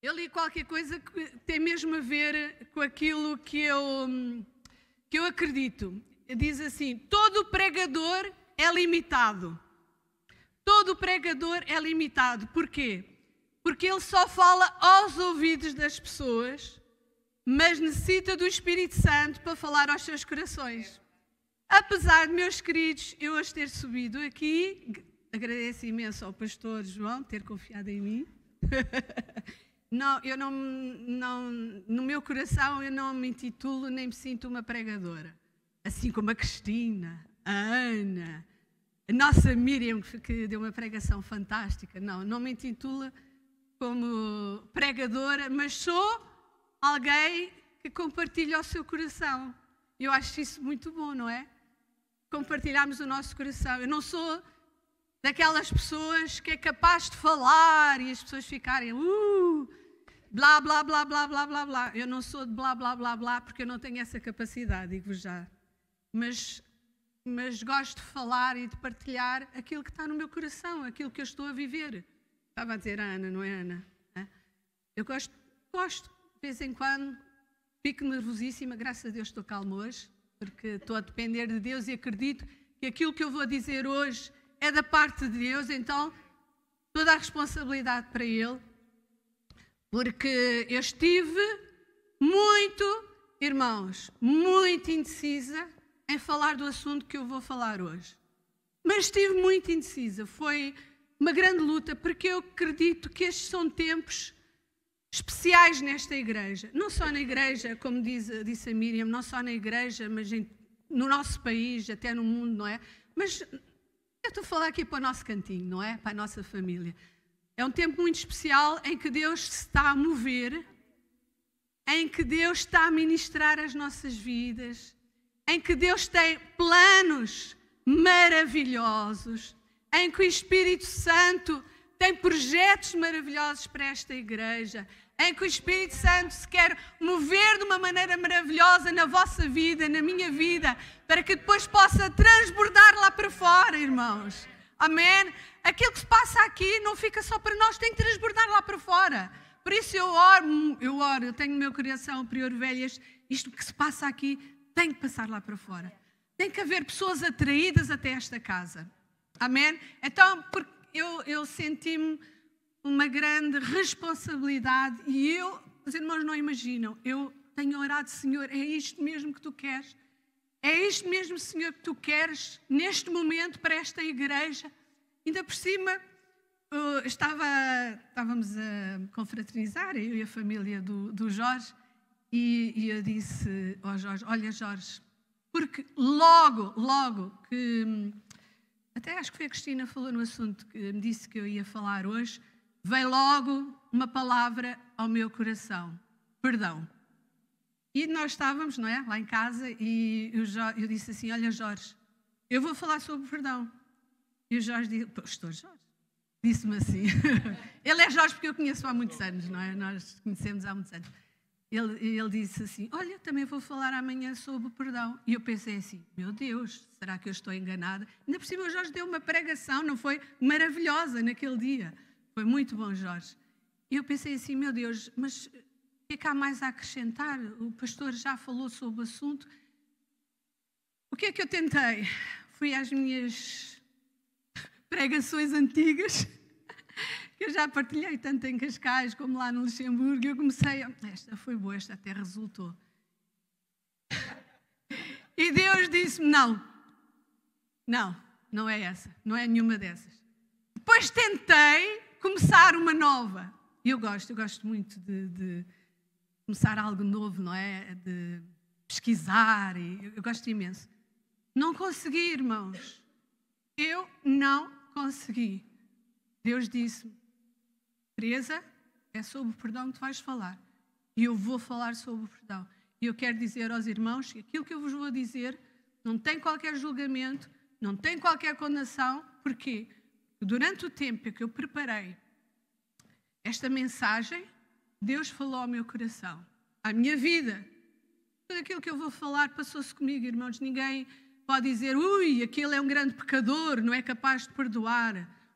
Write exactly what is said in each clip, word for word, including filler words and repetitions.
Eu li qualquer coisa que tem mesmo a ver com aquilo que eu, que eu acredito. Diz assim, todo pregador é limitado. Todo pregador é limitado. Porquê? Porque ele só fala aos ouvidos das pessoas, mas necessita do Espírito Santo para falar aos seus corações. Apesar de, meus queridos, eu hoje ter subido aqui, agradeço imenso ao pastor João ter confiado em mim. Não, eu não, não, no meu coração eu não me intitulo nem me sinto uma pregadora. Assim como a Cristina, a Ana, a nossa Miriam, que deu uma pregação fantástica. Não, não me intitulo como pregadora, mas sou alguém que compartilha o seu coração. Eu acho isso muito bom, não é? Compartilharmos o nosso coração. Eu não sou daquelas pessoas que é capaz de falar e as pessoas ficarem uh, blá, blá, blá, blá, blá, blá, blá. Eu não sou de blá, blá, blá, blá, porque eu não tenho essa capacidade, digo-vos já. Mas, mas gosto de falar e de partilhar aquilo que está no meu coração, aquilo que eu estou a viver. Estava a dizer a Ana, não é, Ana? Eu gosto, gosto, de vez em quando, fico nervosíssima, graças a Deus estou calma hoje, porque estou a depender de Deus e acredito que aquilo que eu vou dizer hoje é da parte de Deus, então toda a responsabilidade para Ele, porque eu estive muito, irmãos, muito indecisa em falar do assunto que eu vou falar hoje. Mas estive muito indecisa, foi uma grande luta, porque eu acredito que estes são tempos especiais nesta igreja. Não só na igreja, como diz, disse a Miriam, não só na igreja, mas em, no nosso país, até no mundo, não é? Mas eu estou a falar aqui para o nosso cantinho, não é? Para a nossa família. É um tempo muito especial em que Deus se está a mover, em que Deus está a ministrar as nossas vidas, em que Deus tem planos maravilhosos, em que o Espírito Santo tem projetos maravilhosos para esta igreja, em que o Espírito Santo se quer mover de uma maneira maravilhosa na vossa vida, na minha vida, para que depois possa transbordar lá para fora, irmãos. Amém? Aquilo que se passa aqui não fica só para nós, tem que transbordar lá para fora. Por isso eu oro, eu oro, eu tenho no meu coração, Prior Velhas, isto que se passa aqui tem que passar lá para fora. Tem que haver pessoas atraídas até esta casa. Amém? Então, porque eu, eu senti-me uma grande responsabilidade e eu, os irmãos não imaginam, eu tenho orado, Senhor, é isto mesmo que Tu queres? É isto mesmo, Senhor, que Tu queres neste momento para esta igreja? Ainda por cima, uh, estava, estávamos a confraternizar, eu e a família do, do Jorge, e, e eu disse ao Jorge, olha Jorge, porque logo, logo que, até acho que foi a Cristina que falou no assunto, que me disse que eu ia falar hoje, veio logo uma palavra ao meu coração, perdão. E nós estávamos, não é, lá em casa, e eu, eu disse assim, olha Jorge, eu vou falar sobre perdão. E o Jorge disse, pastor Jorge, disse-me assim, ele é Jorge porque eu conheço há muitos anos, não é? Nós conhecemos há muitos anos. Ele, ele disse assim, olha, também vou falar amanhã sobre o perdão. E eu pensei assim, meu Deus, será que eu estou enganada? Ainda por cima o Jorge deu uma pregação, não foi? Maravilhosa naquele dia. Foi muito bom, Jorge. E eu pensei assim, meu Deus, mas o que é que há mais a acrescentar? O pastor já falou sobre o assunto. O que é que eu tentei? Fui às minhas pregações antigas, que eu já partilhei tanto em Cascais como lá no Luxemburgo, e eu comecei, a... esta foi boa, esta até resultou. E Deus disse-me, não, não, não é essa, não é nenhuma dessas. Depois tentei começar uma nova. E eu gosto, eu gosto muito de, de começar algo novo, não é? De pesquisar, e eu gosto imenso. Não consegui, irmãos. Eu não consegui. Deus disse-me, Teresa, é sobre o perdão que tu vais falar. E eu vou falar sobre o perdão. E eu quero dizer aos irmãos que aquilo que eu vos vou dizer não tem qualquer julgamento, não tem qualquer condenação. Porquê? Durante o tempo que eu preparei esta mensagem, Deus falou ao meu coração, à minha vida. Tudo aquilo que eu vou falar passou-se comigo, irmãos. Ninguém pode dizer, ui, aquele é um grande pecador, não é capaz de perdoar.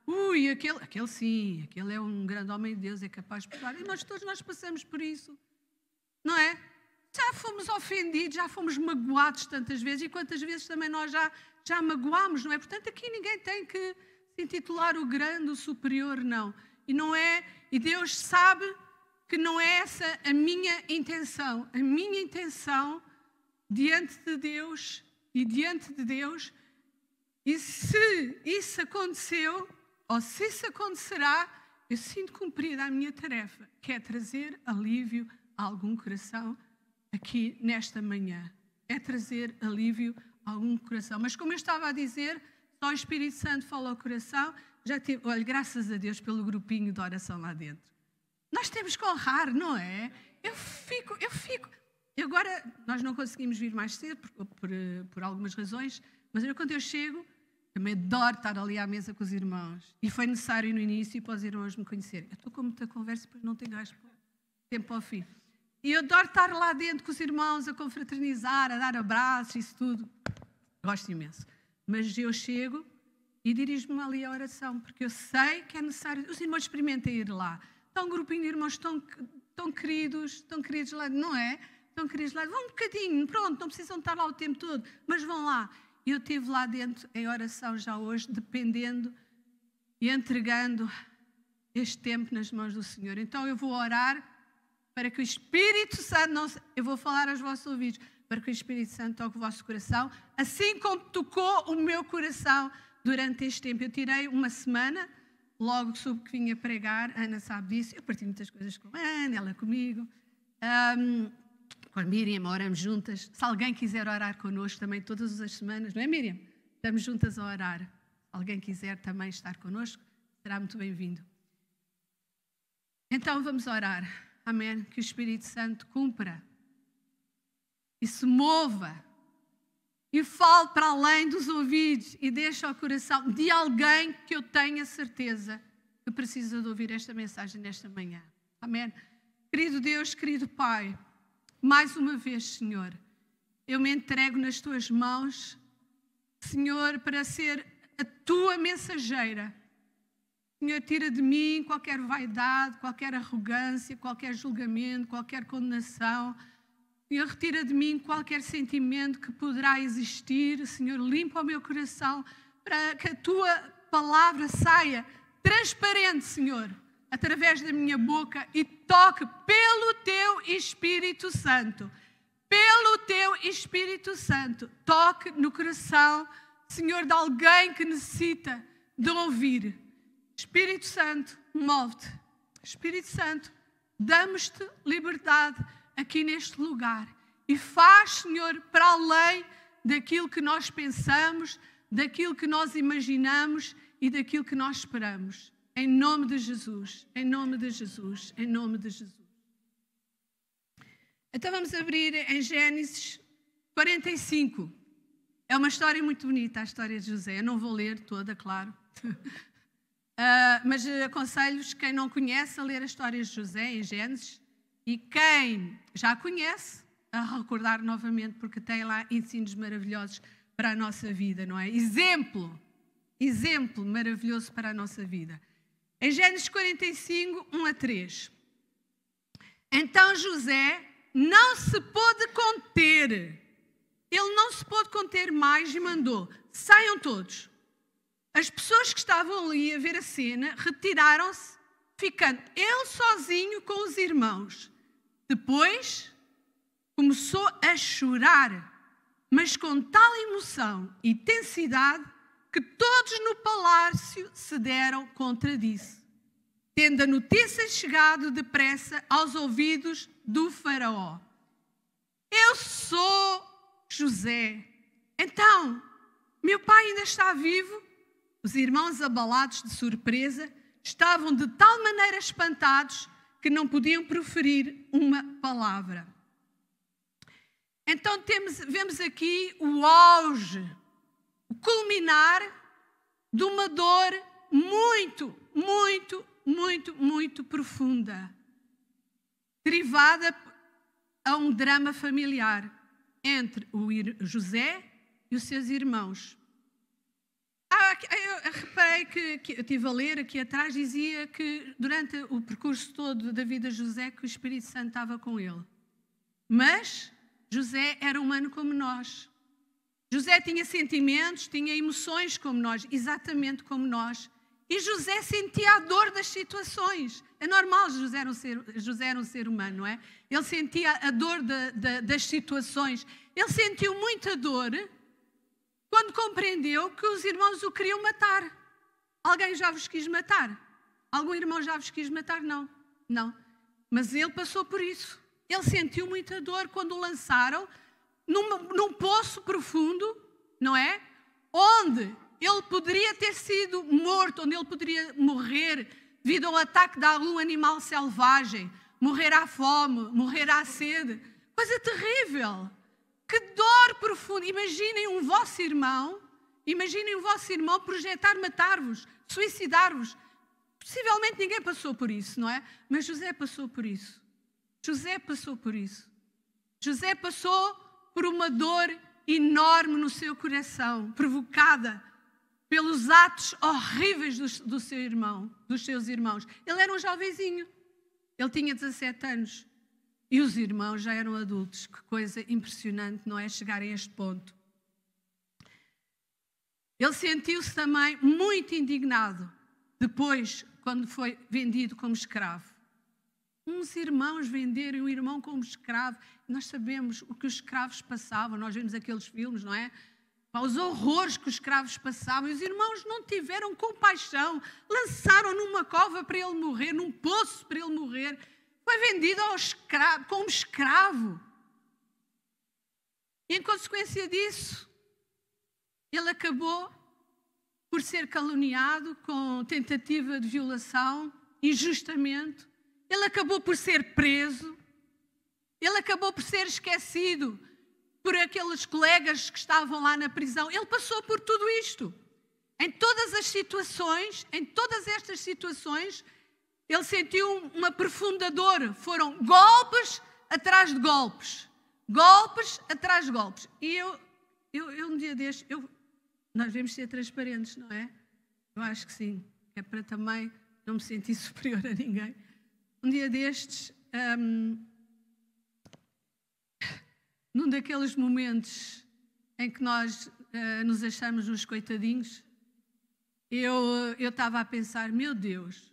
ui, aquele, aquele sim, aquele é um grande homem de Deus, é capaz de perdoar. E nós todos nós passamos por isso, não é? Já fomos ofendidos, já fomos magoados tantas vezes, e quantas vezes também nós já, já magoámos, não é? Portanto, aqui ninguém tem que se intitular o grande, o superior, não. E não é, e Deus sabe que não é essa a minha intenção. A minha intenção diante de Deus e diante de Deus, e se isso aconteceu, ou se isso acontecerá, eu sinto cumprida a minha tarefa, que é trazer alívio a algum coração aqui nesta manhã. É trazer alívio a algum coração. Mas como eu estava a dizer, só o Espírito Santo fala ao coração. Já tive, olha, graças a Deus pelo grupinho de oração lá dentro. Nós temos que honrar, não é? Eu fico, eu fico. E agora, nós não conseguimos vir mais cedo por, por, por algumas razões, mas eu, quando eu chego, também adoro estar ali à mesa com os irmãos. E foi necessário no início para os irmãos me conhecerem. Eu estou com muita conversa, depois não tenho gajo para tempo ao fim. E eu adoro estar lá dentro com os irmãos, a confraternizar, a dar abraços, isso tudo. Gosto imenso. Mas eu chego e dirijo-me ali à oração, porque eu sei que é necessário. Os irmãos experimentem ir lá. Está um grupinho de irmãos tão, tão queridos, tão queridos lá, não é? Tão queridos lá. Vão um bocadinho, pronto, não precisam estar lá o tempo todo, mas vão lá. Eu estive lá dentro em oração já hoje, dependendo e entregando este tempo nas mãos do Senhor. Então eu vou orar para que o Espírito Santo, não, eu vou falar aos vossos ouvidos, para que o Espírito Santo toque o vosso coração, assim como tocou o meu coração durante este tempo. Eu tirei uma semana, logo soube que vinha pregar, a Ana sabe disso, eu partilho muitas coisas com a Ana, ela comigo, um, com a Miriam, oramos juntas. Se alguém quiser orar connosco também todas as semanas, não é, Miriam? Estamos juntas a orar. Se alguém quiser também estar connosco, será muito bem-vindo. Então vamos orar. Amém. Que o Espírito Santo cumpra e se mova e fale para além dos ouvidos e deixe ao coração de alguém que eu tenha certeza que precisa de ouvir esta mensagem nesta manhã. Amém. Querido Deus, querido Pai, mais uma vez, Senhor, eu me entrego nas Tuas mãos, Senhor, para ser a Tua mensageira. Senhor, tira de mim qualquer vaidade, qualquer arrogância, qualquer julgamento, qualquer condenação. Senhor, retira de mim qualquer sentimento que poderá existir. Senhor, limpa o meu coração para que a Tua palavra saia transparente, Senhor, através da minha boca e toque pelo Teu Espírito Santo. Pelo Teu Espírito Santo. Toque no coração, Senhor, de alguém que necessita de ouvir. Espírito Santo, move-te. Espírito Santo, damos-te liberdade aqui neste lugar. E faz, Senhor, para além daquilo que nós pensamos, daquilo que nós imaginamos e daquilo que nós esperamos. Em nome de Jesus, em nome de Jesus, em nome de Jesus. Então vamos abrir em Gênesis quarenta e cinco. É uma história muito bonita, a história de José. Eu não vou ler toda, claro. Uh, mas aconselho-vos, quem não conhece, a ler a história de José em Gênesis, e quem já conhece, a recordar novamente, porque tem lá ensinos maravilhosos para a nossa vida, não é? Exemplo, exemplo maravilhoso para a nossa vida. Em Gênesis quarenta e cinco, um a três. Então José não se pôde conter, ele não se pôde conter mais e mandou, saiam todos. As pessoas que estavam ali a ver a cena retiraram-se, ficando ele sozinho com os irmãos. Depois começou a chorar, mas com tal emoção e intensidade que todos no palácio se deram contra disso, tendo a notícia chegado depressa aos ouvidos do faraó. Eu sou José. Então, meu pai ainda está vivo? Os irmãos, abalados de surpresa, estavam de tal maneira espantados que não podiam proferir uma palavra. Então temos, vemos aqui o auge, o culminar de uma dor muito, muito, muito, muito profunda, derivada a um drama familiar entre o José e os seus irmãos. Ah, eu reparei que, que eu estive a ler aqui atrás, dizia que durante o percurso todo da vida de José que o Espírito Santo estava com ele. Mas José era humano como nós. José tinha sentimentos, tinha emoções como nós, exatamente como nós. E José sentia a dor das situações. É normal, José era um ser, José era um ser humano, não é? Ele sentia a dor de, de, das situações. Ele sentiu muita dor quando compreendeu que os irmãos o queriam matar. Alguém já vos quis matar? Algum irmão já vos quis matar? Não, não. Mas ele passou por isso. Ele sentiu muita dor quando o lançaram num, num poço profundo, não é? Onde ele poderia ter sido morto, onde ele poderia morrer devido ao ataque de algum animal selvagem, morrer à fome, morrer à sede. Coisa terrível. Que dor profunda. Imaginem um vosso irmão, imaginem o vosso irmão projetar matar-vos, suicidar-vos. Possivelmente ninguém passou por isso, não é? Mas José passou por isso. José passou por isso. José passou por uma dor enorme no seu coração, provocada pelos atos horríveis do, do seu irmão, dos seus irmãos. Ele era um jovenzinho. Ele tinha dezassete anos. E os irmãos já eram adultos. Que coisa impressionante, não é? Chegar a este ponto. Ele sentiu-se também muito indignado depois, quando foi vendido como escravo. Uns irmãos venderem um irmão como escravo. Nós sabemos o que os escravos passavam. Nós vemos aqueles filmes, não é? Os horrores que os escravos passavam. E os irmãos não tiveram compaixão. Lançaram numa cova para ele morrer, num poço para ele morrer. Foi vendido ao escravo, como escravo. E em consequência disso, ele acabou por ser caluniado com tentativa de violação, injustamente. Ele acabou por ser preso. Ele acabou por ser esquecido por aqueles colegas que estavam lá na prisão. Ele passou por tudo isto. Em todas as situações, em todas estas situações, ele sentiu uma profunda dor. Foram golpes atrás de golpes. Golpes atrás de golpes. E eu, eu, eu um dia destes, eu, nós devemos ser transparentes, não é? Eu acho que sim. É para também não me sentir superior a ninguém. Um dia destes, um, num daqueles momentos em que nós uh, nos achamos uns coitadinhos, eu eu estava a pensar, meu Deus,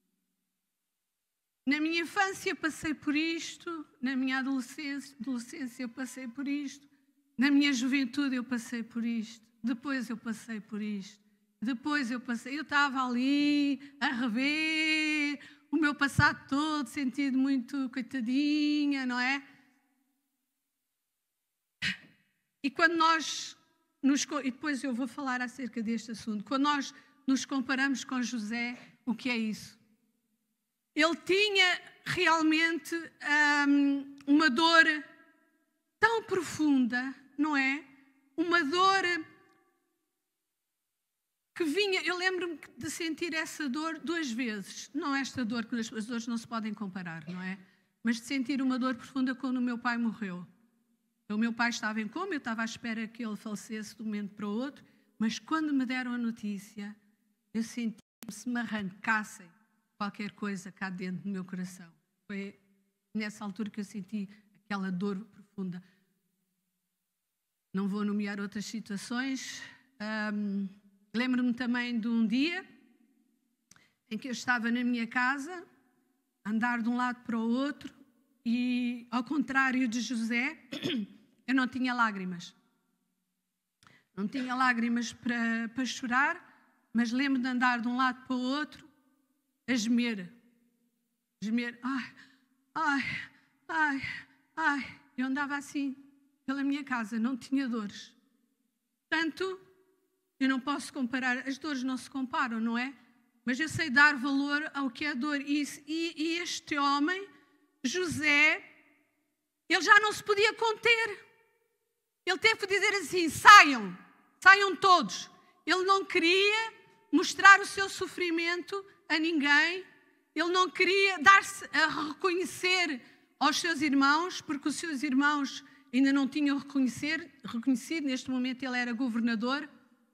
na minha infância passei por isto, na minha adolescência, adolescência eu passei por isto, na minha juventude eu passei por isto, depois eu passei por isto, depois eu passei, eu estava ali a rever o meu passado todo, sentido muito coitadinha, não é? E quando nós, nos, e depois eu vou falar acerca deste assunto, quando nós nos comparamos com José, o que é isso? Ele tinha realmente hum, uma dor tão profunda, não é? Uma dor que vinha, eu lembro-me de sentir essa dor duas vezes. Não esta dor, que as dores não se podem comparar, não é? Mas de sentir uma dor profunda quando o meu pai morreu. O meu pai estava em coma, eu estava à espera que ele falecesse de um momento para o outro, mas quando me deram a notícia, eu senti como se me arrancassem qualquer coisa cá dentro do meu coração. Foi nessa altura que eu senti aquela dor profunda. Não vou nomear outras situações. Um, Lembro-me também de um dia em que eu estava na minha casa, a andar de um lado para o outro, e, ao contrário de José, eu não tinha lágrimas. Não tinha lágrimas para, para chorar, mas lembro de andar de um lado para o outro, a gemer. Gemer. Ai, ai, ai, ai. Eu andava assim, pela minha casa, não tinha dores. Portanto, eu não posso comparar, as dores não se comparam, não é? Mas eu sei dar valor ao que é a dor. E, e, e este homem, José, ele já não se podia conter. Ele teve que dizer assim, saiam, saiam todos. Ele não queria mostrar o seu sofrimento a ninguém. Ele não queria dar-se a reconhecer aos seus irmãos, porque os seus irmãos ainda não tinham reconhecer, reconhecido. Neste momento ele era governador.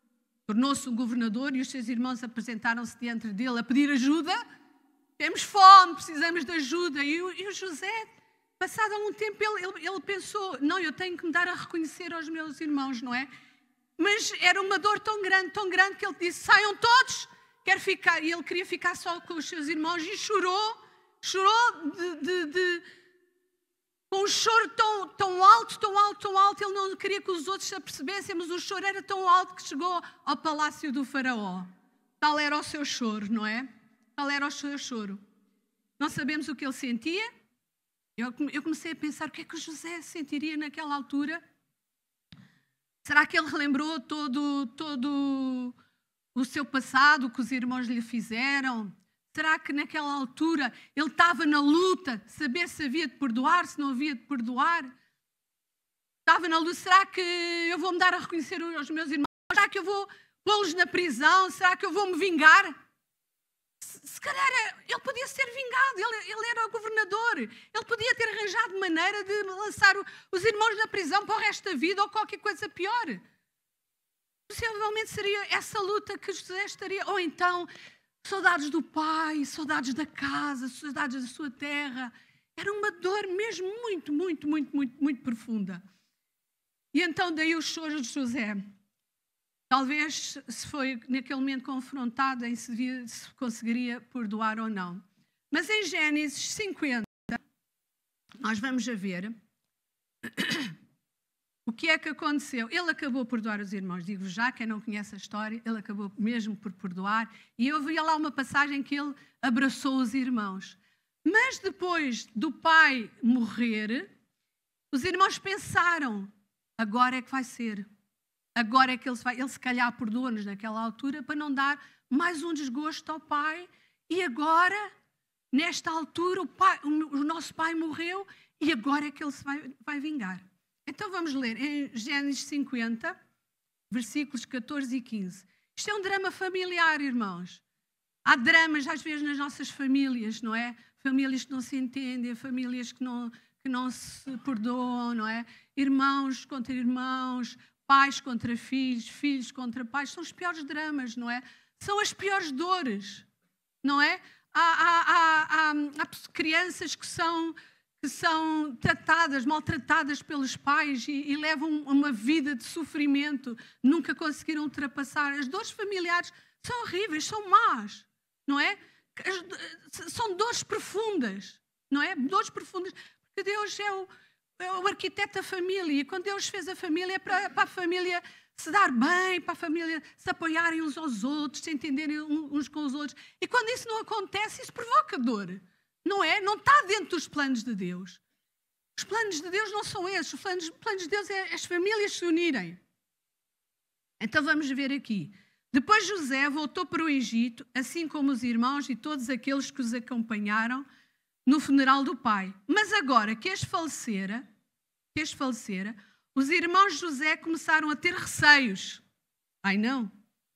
tornou-se um governador e os seus irmãos apresentaram-se diante dele a pedir ajuda. Temos fome, precisamos de ajuda. E o, e o José, passado algum tempo, ele, ele, ele pensou, não, eu tenho que me dar a reconhecer aos meus irmãos, não é? Mas era uma dor tão grande, tão grande, que ele disse, saiam todos, quero ficar. E ele queria ficar só com os seus irmãos e chorou, chorou de... de, de com um choro tão, tão alto, tão alto, tão alto, ele não queria que os outros se apercebessem, mas o choro era tão alto que chegou ao palácio do faraó. Tal era o seu choro, não é? Tal era o seu choro. Não sabemos o que ele sentia. Eu, eu comecei a pensar, o que é que o José sentiria naquela altura? Será que ele relembrou todo, todo o seu passado, o que os irmãos lhe fizeram? Será que naquela altura ele estava na luta, saber se havia de perdoar, se não havia de perdoar? Estava na luta, será que eu vou me dar a reconhecer aos meus irmãos? Será que eu vou pô-los na prisão? Será que eu vou me vingar? Se, se calhar ele podia ser vingado, ele, ele era o governador. Ele podia ter arranjado maneira de lançar o, os irmãos na prisão para o resto da vida ou qualquer coisa pior. Possivelmente seria essa luta que José estaria, ou então... saudades do pai, saudades da casa, saudades da sua terra. Era uma dor mesmo muito, muito, muito, muito, muito profunda. E então daí o choro de José. Talvez se foi naquele momento confrontado em se, via, se conseguiria perdoar ou não. Mas em Gênesis cinquenta, nós vamos a ver o que é que aconteceu. Ele acabou por perdoar os irmãos. Digo já, quem não conhece a história, ele acabou mesmo por perdoar. E eu vi lá uma passagem que ele abraçou os irmãos. Mas depois do pai morrer, os irmãos pensaram, agora é que vai ser. Agora é que ele se vai. Ele se calhar perdoa-nos naquela altura para não dar mais um desgosto ao pai. E agora, nesta altura, o, pai, o nosso pai morreu e agora é que ele se vai, vai vingar. Então vamos ler em Gênesis cinquenta, versículos catorze e quinze. Isto é um drama familiar, irmãos. Há dramas às vezes nas nossas famílias, não é? Famílias que não se entendem, famílias que não, que não se perdoam, não é? Irmãos contra irmãos, pais contra filhos, filhos contra pais. São os piores dramas, não é? São as piores dores, não é? Há, há, há, há, há crianças que são... que são tratadas, maltratadas pelos pais e, e levam uma vida de sofrimento, nunca conseguiram ultrapassar. As dores familiares são horríveis, são más, não é? As, são dores profundas, não é? Dores profundas, porque Deus é o, é o arquiteto da família e quando Deus fez a família é para, para a família se dar bem, para a família se apoiarem uns aos outros, se entenderem uns com os outros. E quando isso não acontece, isso provoca dor. Não é? Não está dentro dos planos de Deus. Os planos de Deus não são esses. Os planos, planos de Deus é as famílias se unirem. Então vamos ver aqui. Depois José voltou para o Egito, assim como os irmãos e todos aqueles que os acompanharam no funeral do pai. Mas agora que este falecera, que este falecera, os irmãos de José começaram a ter receios. Ai não.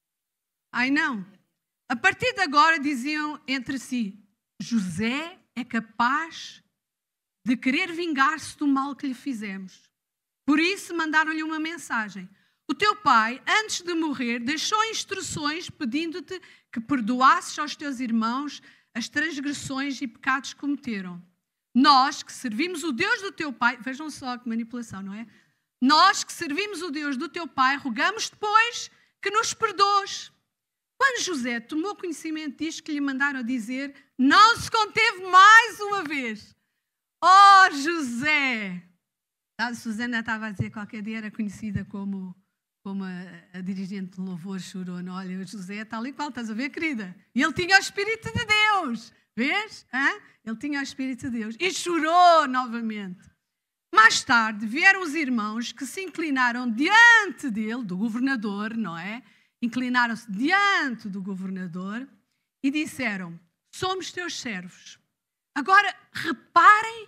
Ai não. A partir de agora diziam entre si, José é capaz de querer vingar-se do mal que lhe fizemos. Por isso mandaram-lhe uma mensagem. O teu pai, antes de morrer, deixou instruções pedindo-te que perdoasses aos teus irmãos as transgressões e pecados que cometeram. Nós que servimos o Deus do teu pai, vejam só que manipulação, não é? Nós que servimos o Deus do teu pai, rogamos depois que nos perdoes. Quando José tomou conhecimento disto que lhe mandaram dizer, não se conteve mais uma vez. Oh, José! A Susana estava a dizer que qualquer dia era conhecida como, como a, a dirigente de louvor chorona. Olha, o José está ali qual, estás a ver, querida? E ele tinha o Espírito de Deus. Vês? Hã? Ele tinha o Espírito de Deus. E chorou novamente. Mais tarde vieram os irmãos que se inclinaram diante dele, do governador, não é? Inclinaram-se diante do governador e disseram, somos teus servos. Agora, reparem,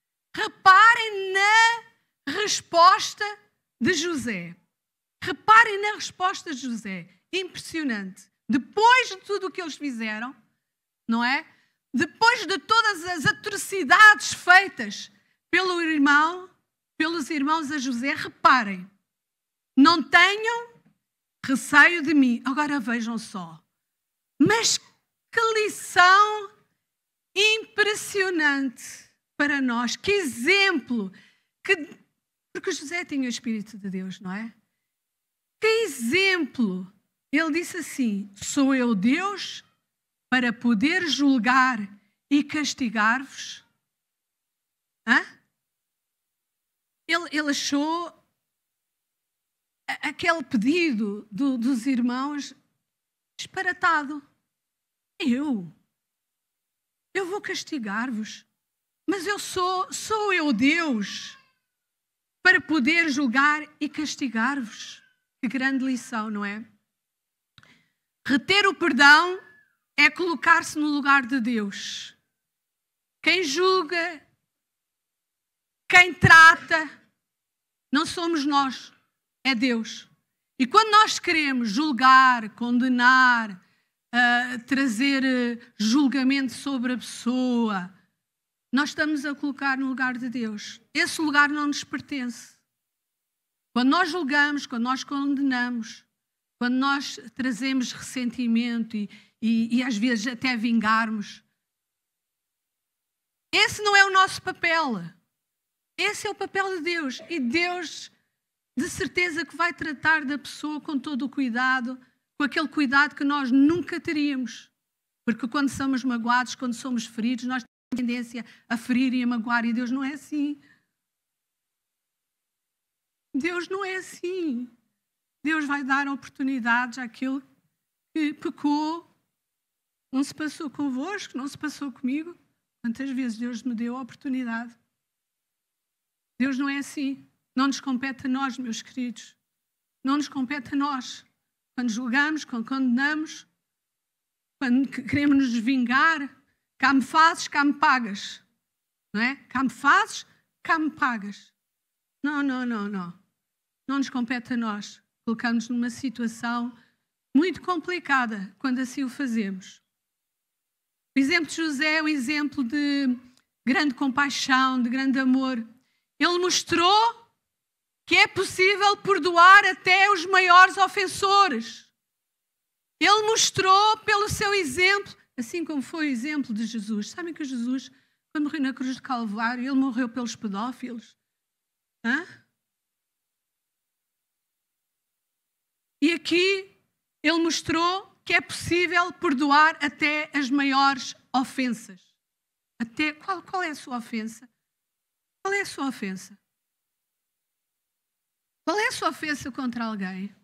reparem na resposta de José. Reparem na resposta de José. Impressionante. Depois de tudo o que eles fizeram, não é? Depois de todas as atrocidades feitas pelo irmão, pelos irmãos a José, reparem. Não tenham receio de mim. Agora vejam só. Mas que lição impressionante para nós. Que exemplo. Que... Porque José tinha o Espírito de Deus, não é? Que exemplo. Ele disse assim, sou eu Deus para poder julgar e castigar-vos? Hã? Ele, ele achou aquele pedido do, dos irmãos disparatado. Eu? Eu vou castigar-vos? Mas eu sou, sou eu Deus para poder julgar e castigar-vos? Que grande lição, não é? Reter o perdão é colocar-se no lugar de Deus. Quem julga, quem trata, não somos nós, é Deus. E quando nós queremos julgar, condenar, uh, trazer uh, julgamento sobre a pessoa, nós estamos a colocar no lugar de Deus. Esse lugar não nos pertence. Quando nós julgamos, quando nós condenamos, quando nós trazemos ressentimento e, e, e às vezes até vingarmos, esse não é o nosso papel. Esse é o papel de Deus. E Deus, de certeza, que vai tratar da pessoa com todo o cuidado, com aquele cuidado que nós nunca teríamos. Porque quando somos magoados, quando somos feridos, nós temos tendência a ferir e a magoar. E Deus não é assim. Deus não é assim. Deus vai dar oportunidades àquele que pecou. Não se passou convosco, não se passou comigo. Quantas vezes Deus me deu a oportunidade? Deus não é assim. Não nos compete a nós, meus queridos. Não nos compete a nós. Quando julgamos, quando condenamos, quando queremos nos vingar, cá me fazes, cá me pagas. Não é? Cá me fazes, cá me pagas. Não, não, não, não. Não nos compete a nós. Colocamos-nos numa situação muito complicada quando assim o fazemos. O exemplo de José é um exemplo de grande compaixão, de grande amor. Ele mostrou que é possível perdoar até os maiores ofensores. Ele mostrou pelo seu exemplo, assim como foi o exemplo de Jesus. Sabem que Jesus, quando morreu na cruz de Calvário, ele morreu pelos pedófilos? Hã? E aqui ele mostrou que é possível perdoar até as maiores ofensas. Até, qual, qual é a sua ofensa? Qual é a sua ofensa? Qual é a sua ofensa contra alguém?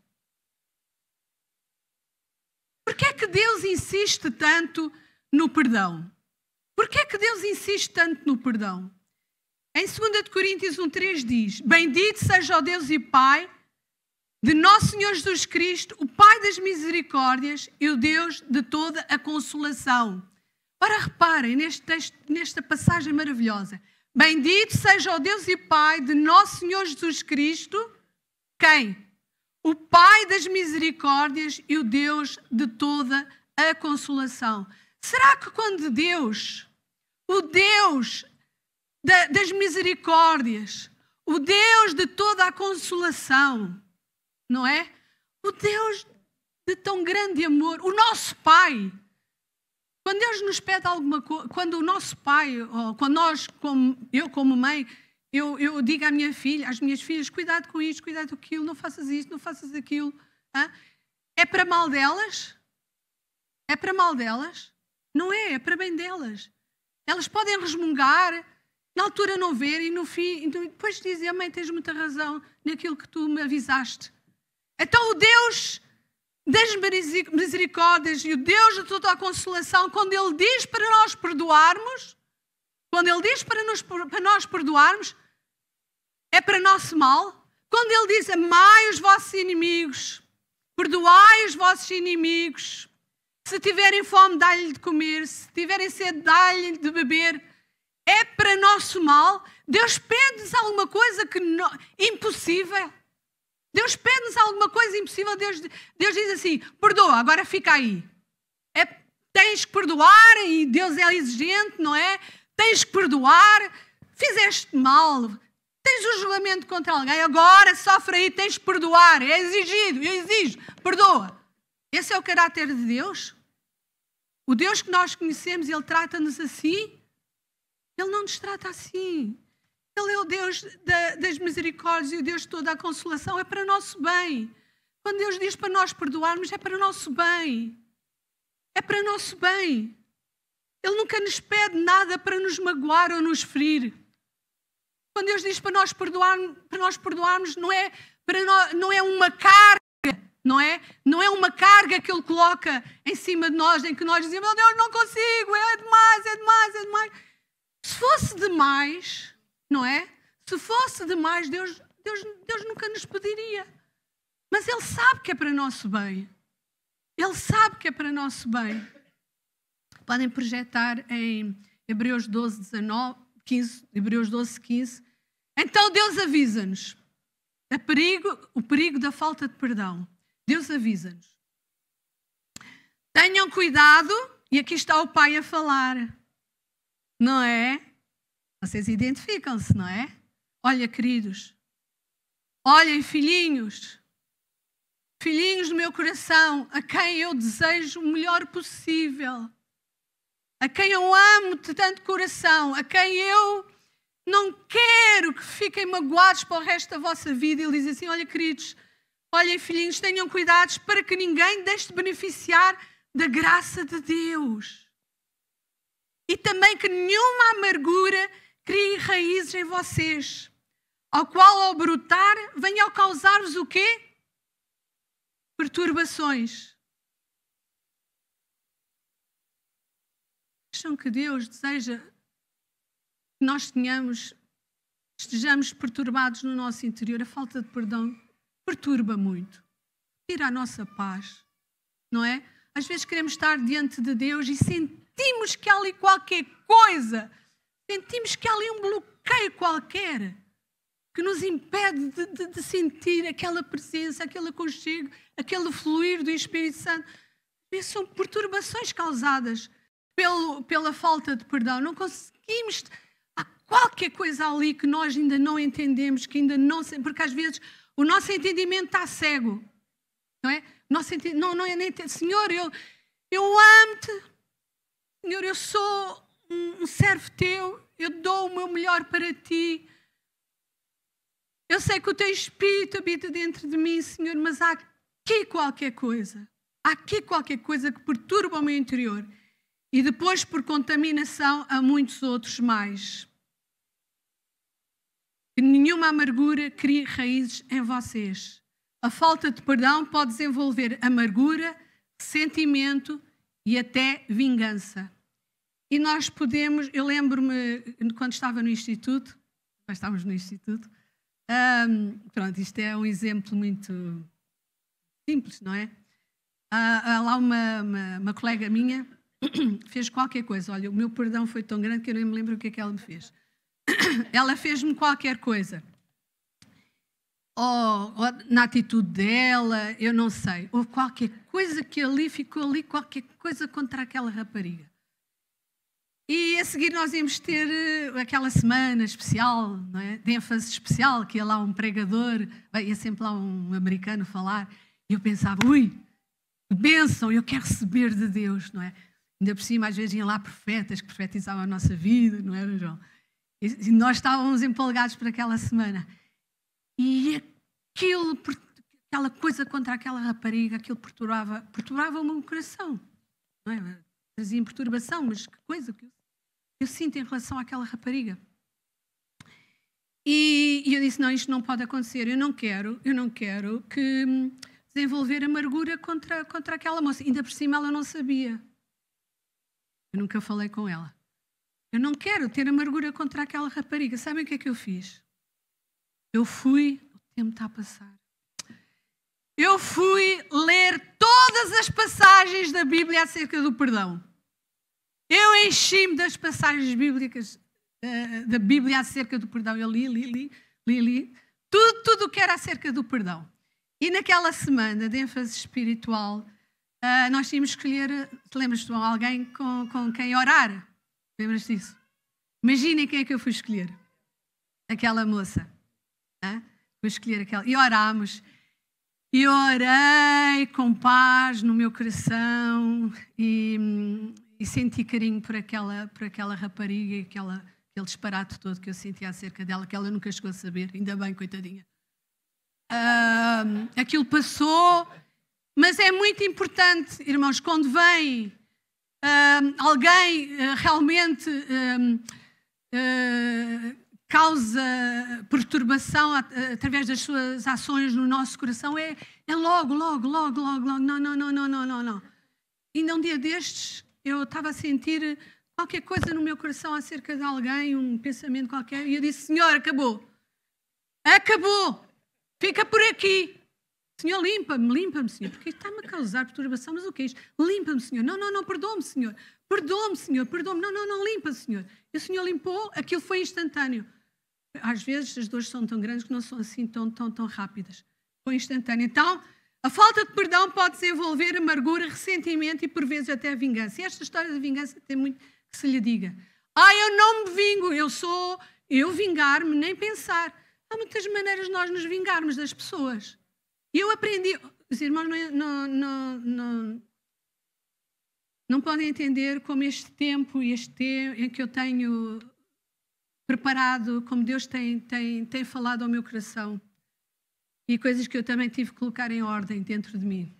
Por que é que Deus insiste tanto no perdão? Por que é que Deus insiste tanto no perdão? Em dois Coríntios um, três diz: bendito seja o Deus e Pai de nosso Senhor Jesus Cristo, o Pai das misericórdias e o Deus de toda a consolação. Ora, reparem neste texto, nesta passagem maravilhosa. Bendito seja o Deus e Pai de nosso Senhor Jesus Cristo. Quem? O Pai das misericórdias e o Deus de toda a consolação. Será que quando Deus, o Deus da, das misericórdias, o Deus de toda a consolação, não é? O Deus de tão grande amor, o nosso Pai, quando Deus nos pede alguma coisa, quando o nosso Pai, ou quando nós, como, eu como mãe, eu, eu digo à minha filha, às minhas filhas, cuidado com isto, cuidado com aquilo, não faças isto, não faças aquilo. Hein? É para mal delas? É para mal delas? Não é, é para bem delas. Elas podem resmungar, na altura não ver e no fim, depois dizem, mãe, tens muita razão naquilo que tu me avisaste. Então o Deus das misericórdias e o Deus de toda a consolação, quando Ele diz para nós perdoarmos, quando Ele diz para, nos, para nós perdoarmos, é para nosso mal. Quando Ele diz, amai os vossos inimigos, perdoai os vossos inimigos, se tiverem fome, dai-lhe de comer, se tiverem sede, dai-lhe de beber, é para nosso mal. Deus pede-nos alguma coisa que não, impossível. Deus pede-nos alguma coisa impossível. Deus, Deus diz assim, perdoa, agora fica aí. É, tens que perdoar e Deus é exigente, não é? Tens que perdoar, fizeste mal, tens tens um julgamento contra alguém, agora sofre aí, tens de perdoar. É exigido, eu exijo, perdoa. Esse é o caráter de Deus? O Deus que nós conhecemos, Ele trata-nos assim? Ele não nos trata assim. Ele é o Deus da, das misericórdias e o Deus de toda a consolação. É para o nosso bem. Quando Deus diz para nós perdoarmos, é para o nosso bem. É para o nosso bem. Ele nunca nos pede nada para nos magoar ou nos ferir. Quando Deus diz para nós perdoarmos, para nós perdoarmos não, é para nós, não é uma carga, não é? Não é uma carga que Ele coloca em cima de nós, em que nós dizemos, oh Deus, não consigo, é demais, é demais, é demais. Se fosse demais, não é? Se fosse demais, Deus, Deus, Deus nunca nos pediria. Mas Ele sabe que é para nosso bem. Ele sabe que é para nosso bem. Podem projetar em Hebreus doze, dezanove, quinze, Hebreus doze, quinze. Então Deus avisa-nos a perigo, o perigo da falta de perdão. Deus avisa-nos. Tenham cuidado, e aqui está o Pai a falar. Não é? Vocês identificam-se, não é? Olha, queridos. Olhem, filhinhos. Filhinhos do meu coração, a quem eu desejo o melhor possível. A quem eu amo de tanto coração. A quem eu não quero que fiquem magoados para o resto da vossa vida. Ele diz assim, olha, queridos, olhem, filhinhos, tenham cuidado para que ninguém deixe de beneficiar da graça de Deus. E também que nenhuma amargura crie raízes em vocês, ao qual ao brotar venha a causar-vos o quê? Perturbações. Acham que Deus deseja que nós tenhamos, estejamos perturbados no nosso interior? A falta de perdão perturba muito. Tira a nossa paz, não é? Às vezes queremos estar diante de Deus e sentimos que há ali qualquer coisa, sentimos que há ali um bloqueio qualquer que nos impede de, de, de sentir aquela presença, aquele aconchego, aquele fluir do Espírito Santo. Essas são perturbações causadas pelo, pela falta de perdão. Não conseguimos... Há qualquer coisa ali que nós ainda não entendemos, que ainda não... Porque às vezes o nosso entendimento está cego. Não é? Nosso ent... não, não é nem... Senhor, eu, eu amo-te. Senhor, eu sou um, um servo teu. Eu dou o meu melhor para ti. Eu sei que o teu Espírito habita dentro de mim, Senhor, mas há aqui qualquer coisa. Há aqui qualquer coisa que perturba o meu interior. E depois, por contaminação, há muitos outros mais. Que nenhuma amargura crie raízes em vocês. A falta de perdão pode desenvolver amargura, ressentimento e até vingança. E nós podemos... Eu lembro-me, quando estava no Instituto, nós estávamos no Instituto, Um, pronto, isto é um exemplo muito simples, não é? Há, há lá uma, uma, uma colega minha fez qualquer coisa. Olha, o meu perdão foi tão grande que eu nem me lembro o que é que ela me fez. Ela fez-me qualquer coisa. Ou, ou na atitude dela, eu não sei. Houve qualquer coisa que ali ficou ali, qualquer coisa contra aquela rapariga. E a seguir nós íamos ter aquela semana especial, não é? De ênfase especial, que ia lá um pregador, ia sempre lá um americano falar, e eu pensava, ui, que bênção, eu quero receber de Deus, não é? Ainda por cima, às vezes iam lá profetas que profetizavam a nossa vida, não era, João? E nós estávamos empolgados por aquela semana. E aquilo, aquela coisa contra aquela rapariga, aquilo perturbava, perturbava o meu coração, não é? Trazia perturbação, mas que coisa que eu eu sinto em relação àquela rapariga. E, e eu disse, não, isto não pode acontecer. Eu não quero, eu não quero que desenvolver amargura contra, contra aquela moça. Ainda por cima ela não sabia. Eu nunca falei com ela. Eu não quero ter amargura contra aquela rapariga. Sabem o que é que eu fiz? Eu fui... O tempo está a passar. Eu fui ler todas as passagens da Bíblia acerca do perdão. Eu enchi-me das passagens bíblicas uh, da Bíblia acerca do perdão. Eu li, li, li, li, li. Tudo, tudo o que era acerca do perdão. E naquela semana de ênfase espiritual, uh, nós tínhamos que escolher, te lembras de alguém com, com quem orar? Lembras disso? Imaginem quem é que eu fui escolher. Aquela moça. Hein? Vou escolher aquela. E orámos. E orei com paz no meu coração e, e senti carinho por aquela, por aquela rapariga e aquela, aquele disparate todo que eu sentia acerca dela, que ela nunca chegou a saber, ainda bem, coitadinha. Uh, aquilo passou, mas é muito importante, irmãos, quando vem uh, alguém uh, realmente uh, uh, causa perturbação através das suas ações no nosso coração, é, é logo, logo, logo, logo, logo, não, não, não, não, não, não, não. Ainda um dia destes, eu estava a sentir qualquer coisa no meu coração acerca de alguém, um pensamento qualquer, e eu disse, Senhor, acabou, acabou, fica por aqui. Senhor, limpa-me, limpa-me, Senhor, porque está-me a causar perturbação, mas o que é isto? Limpa-me, Senhor. Não, não, não, perdoa-me, Senhor. Perdoa-me, Senhor, perdoa-me. Não, não, não, limpa, Senhor. E o Senhor limpou, aquilo foi instantâneo. Às vezes as dores são tão grandes que não são assim tão, tão, tão rápidas. Foi instantâneo. Então, a falta de perdão pode desenvolver amargura, ressentimento e por vezes até vingança. E esta história da vingança tem muito que se lhe diga. Ah, eu não me vingo, eu sou, eu vingar-me, nem pensar. Há muitas maneiras de nós nos vingarmos das pessoas. E eu aprendi, os irmãos não, não, não, não, não podem entender como este tempo, este tempo em que eu tenho preparado, como Deus tem, tem, tem falado ao meu coração e coisas que eu também tive que colocar em ordem dentro de mim.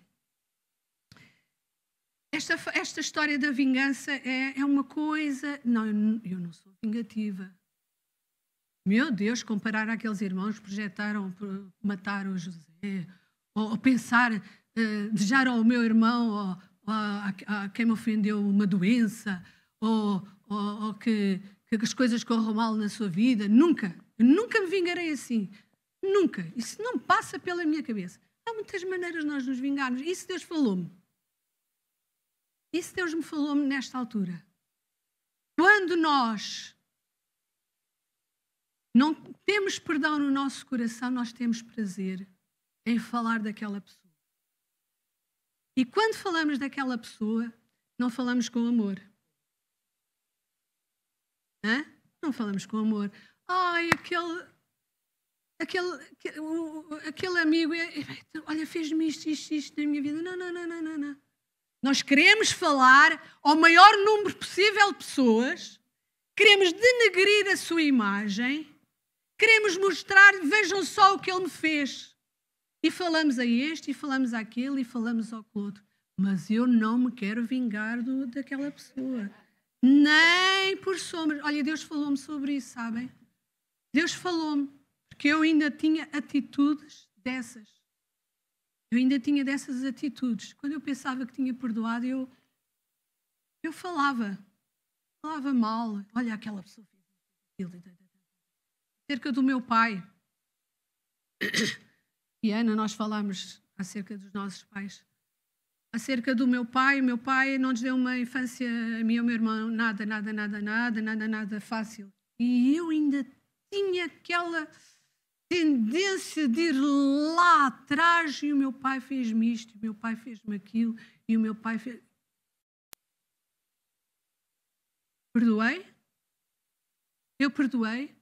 Esta, esta história da vingança é, é uma coisa... Não, eu não sou vingativa. Meu Deus, comparar àqueles irmãos que projetaram matar o José, ou, ou pensar, uh, desejar ao meu irmão, ou, ou a, a, a quem me ofendeu uma doença, ou, ou, ou que, que as coisas corram mal na sua vida. Nunca, eu nunca me vingarei assim. Nunca. Isso não passa pela minha cabeça. Há muitas maneiras de nós nos vingarmos. Isso Deus falou-me. Isso Deus me falou-me nesta altura. Quando nós não temos perdão no nosso coração, nós temos prazer em falar daquela pessoa. E quando falamos daquela pessoa, não falamos com amor. Hã? Não falamos com amor. Ai, aquele, aquele, aquele, aquele amigo, olha, fez-me isto, isto, isto na minha vida. Não, não, não, não, não, não. Nós queremos falar ao maior número possível de pessoas, queremos denegrir a sua imagem, queremos mostrar, vejam só o que ele me fez. E falamos a este, e falamos àquele, e falamos ao outro. Mas eu não me quero vingar do, daquela pessoa. Nem por sombras. Olha, Deus falou-me sobre isso, sabem? Deus falou-me. Porque eu ainda tinha atitudes dessas. Eu ainda tinha dessas atitudes. Quando eu pensava que tinha perdoado, eu, eu falava. Falava mal. Olha, aquela pessoa fez aquilo. Acerca do meu pai. E Ana, nós falámos acerca dos nossos pais. Acerca do meu pai, o meu pai não nos deu uma infância, a mim e ao meu irmão, nada, nada, nada, nada, nada, nada fácil. E eu ainda tinha aquela tendência de ir lá atrás e o meu pai fez-me isto, e o meu pai fez-me aquilo, e o meu pai fez... Perdoei? Eu perdoei?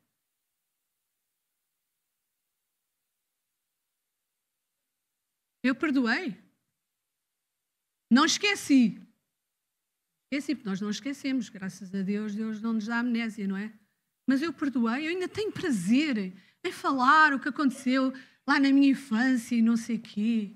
Eu perdoei. Não esqueci. Esqueci, porque nós não esquecemos. Graças a Deus, Deus não nos dá amnésia, não é? Mas eu perdoei. Eu ainda tenho prazer em falar o que aconteceu lá na minha infância e não sei o quê.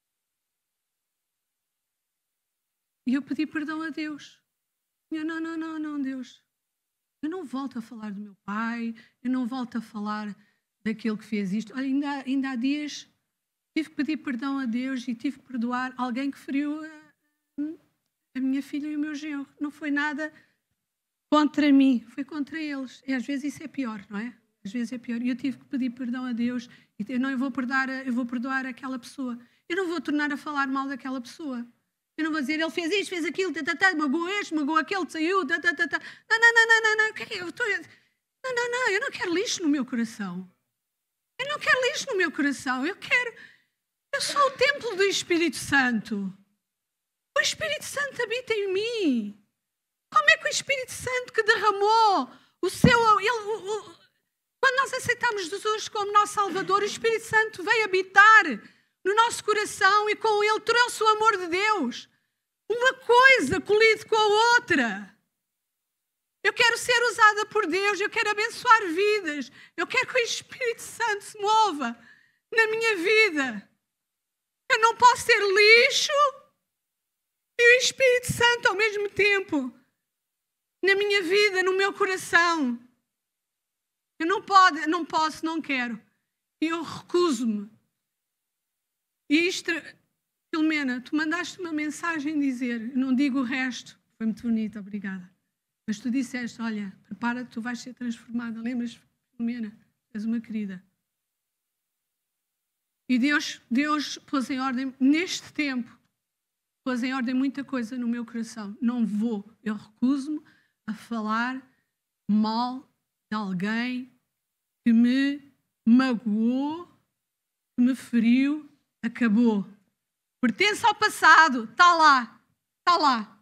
E eu pedi perdão a Deus. Eu, não, não, não, não, Deus. Eu não volto a falar do meu pai. Eu não volto a falar daquele que fez isto. Olha, ainda, ainda há dias... Tive que pedir perdão a Deus e tive que perdoar alguém que feriu a, a minha filha e o meu genro. Não foi nada contra mim, foi contra eles. E às vezes isso é pior, não é? Às vezes é pior. E eu tive que pedir perdão a Deus. E eu não eu vou perdoar, eu vou perdoar aquela pessoa. Eu não vou tornar a falar mal daquela pessoa. Eu não vou dizer, ele fez isto, fez aquilo, tá, tá, tá, magoou este, magoou aquele, saiu, tá, tá, tá, tá. Não, não, não, não, não, não. Eu estou... não, não, não, eu não quero lixo no meu coração. Eu não quero lixo no meu coração. Eu quero... Eu sou o templo do Espírito Santo. O Espírito Santo habita em mim. Como é que o Espírito Santo que derramou o seu... Ele, o, o, quando nós aceitamos Jesus como nosso Salvador, o Espírito Santo veio habitar no nosso coração e com ele trouxe o amor de Deus. Uma coisa colide com a outra. Eu quero ser usada por Deus, eu quero abençoar vidas, eu quero que o Espírito Santo se mova na minha vida. Eu não posso ser lixo e o Espírito Santo ao mesmo tempo na minha vida, no meu coração. Eu não, pode, não posso, não quero. E eu recuso-me. E isto, Filomena, tu mandaste uma mensagem dizer, não digo o resto, foi muito bonito, obrigada. Mas tu disseste, olha, prepara-te, tu vais ser transformada. Lembras, Filomena? És uma querida. E Deus, Deus pôs em ordem, neste tempo, pôs em ordem muita coisa no meu coração. Não vou, eu recuso-me a falar mal de alguém que me magoou, que me feriu, acabou. Pertence ao passado, está lá, está lá.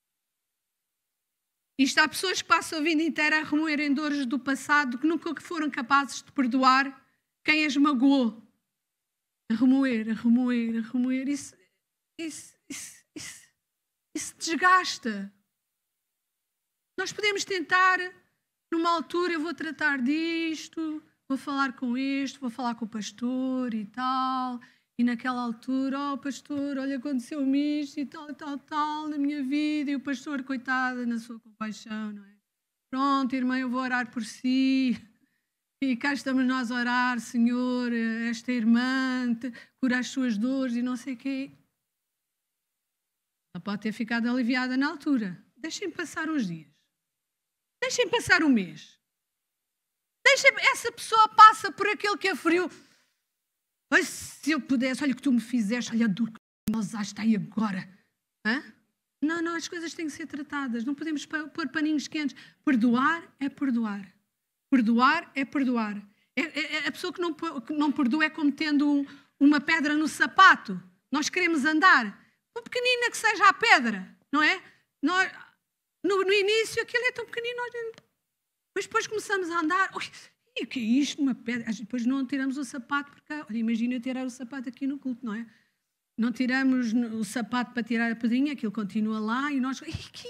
E há pessoas que passam a vida inteira a remoerem dores do passado que nunca foram capazes de perdoar quem as magoou. A remoer, a remoer, a remoer. Isso, isso, isso, isso, isso desgasta. Nós podemos tentar, numa altura, eu vou tratar disto, vou falar com este, vou falar com o pastor e tal, e naquela altura, oh pastor, olha, aconteceu-me isto e tal, e tal, tal, na minha vida, e o pastor, coitada, na sua compaixão, não é? Pronto, irmã, eu vou orar por si, e cá estamos nós a orar, Senhor, esta irmã, cura as suas dores e não sei o quê. Ela pode ter ficado aliviada na altura. Deixem passar os dias. Deixem passar um mês. Deixem, essa pessoa passa por aquele que a feriu. Mas se eu pudesse, olha o que tu me fizeste, olha a dor que me usaste aí agora. Hã? Não, não, as coisas têm que ser tratadas. Não podemos pôr paninhos quentes. Perdoar é perdoar. Perdoar é perdoar. É, é, a pessoa que não, que não perdoa é como tendo um, uma pedra no sapato. Nós queremos andar. Por pequenina que seja a pedra, não é? Nós, no, no início aquilo é tão pequenino, nós, mas depois começamos a andar. E o que é isto? Uma pedra. Depois não tiramos o sapato, porque, olha, imagina tirar o sapato aqui no culto, não é? Não tiramos o sapato para tirar a pedrinha, aquilo continua lá e nós. E,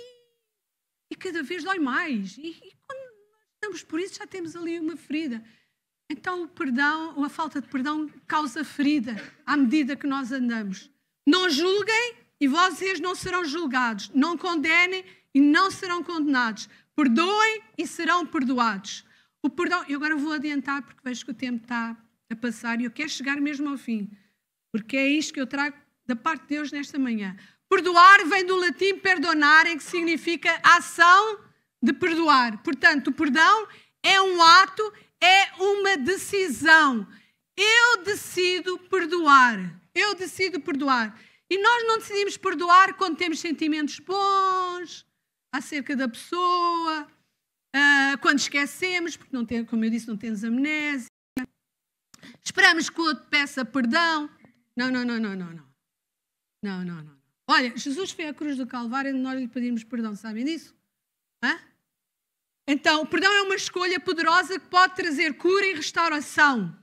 e cada vez dói mais. E, e quando estamos por isso, já temos ali uma ferida. Então o perdão, a falta de perdão causa ferida à medida que nós andamos. Não julguem e vocês não serão julgados. Não condenem e não serão condenados. Perdoem e serão perdoados. O perdão, eu agora vou adiantar porque vejo que o tempo está a passar e eu quero chegar mesmo ao fim. Porque é isto que eu trago da parte de Deus nesta manhã. Perdoar vem do latim perdonare, que significa ação de perdoar. Portanto, o perdão é um ato, é uma decisão. Eu decido perdoar. Eu decido perdoar. E nós não decidimos perdoar quando temos sentimentos bons acerca da pessoa, uh, quando esquecemos, porque, não tem, como eu disse, não temos amnésia. Esperamos que o outro peça perdão. Não, não, não, não, não, não. Não, não, não. Olha, Jesus foi à cruz do Calvário e nós lhe pedimos perdão, sabem disso? Hã? Então, o perdão é uma escolha poderosa que pode trazer cura e restauração.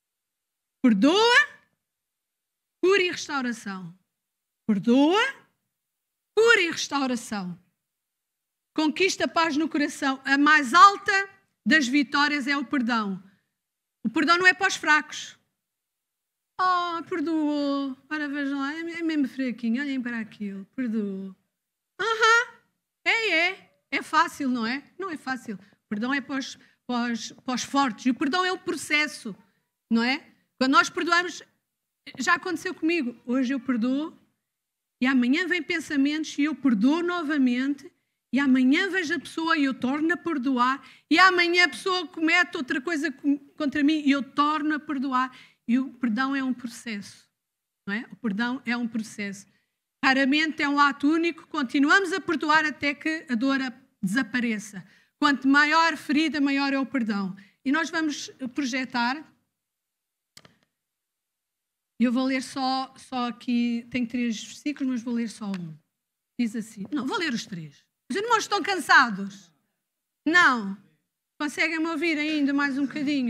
Perdoa, cura e restauração. Perdoa, cura e restauração. Conquista a paz no coração. A mais alta das vitórias é o perdão. O perdão não é para os fracos. Oh, perdoou. Ora, vejam lá, é mesmo fraquinho. Olhem para aquilo. Perdoou. Aham. Uhum. É, é. É fácil, não é? Não é fácil. O perdão é para os, para os, para os fortes. E o perdão é o processo, não é? Quando nós perdoamos, já aconteceu comigo. Hoje eu perdoo e amanhã vem pensamentos e eu perdoo novamente. E amanhã vejo a pessoa e eu torno a perdoar. E amanhã a pessoa comete outra coisa contra mim e eu torno a perdoar. E o perdão é um processo, não é? O perdão é um processo. Raramente é um ato único. Continuamos a perdoar até que a dor desapareça. Quanto maior ferida, maior é o perdão. E nós vamos projetar. Eu vou ler só, só aqui, tenho três versículos, mas vou ler só um. Diz assim. Não, vou ler os três. Os irmãos estão cansados? Não. Conseguem-me ouvir ainda mais um bocadinho?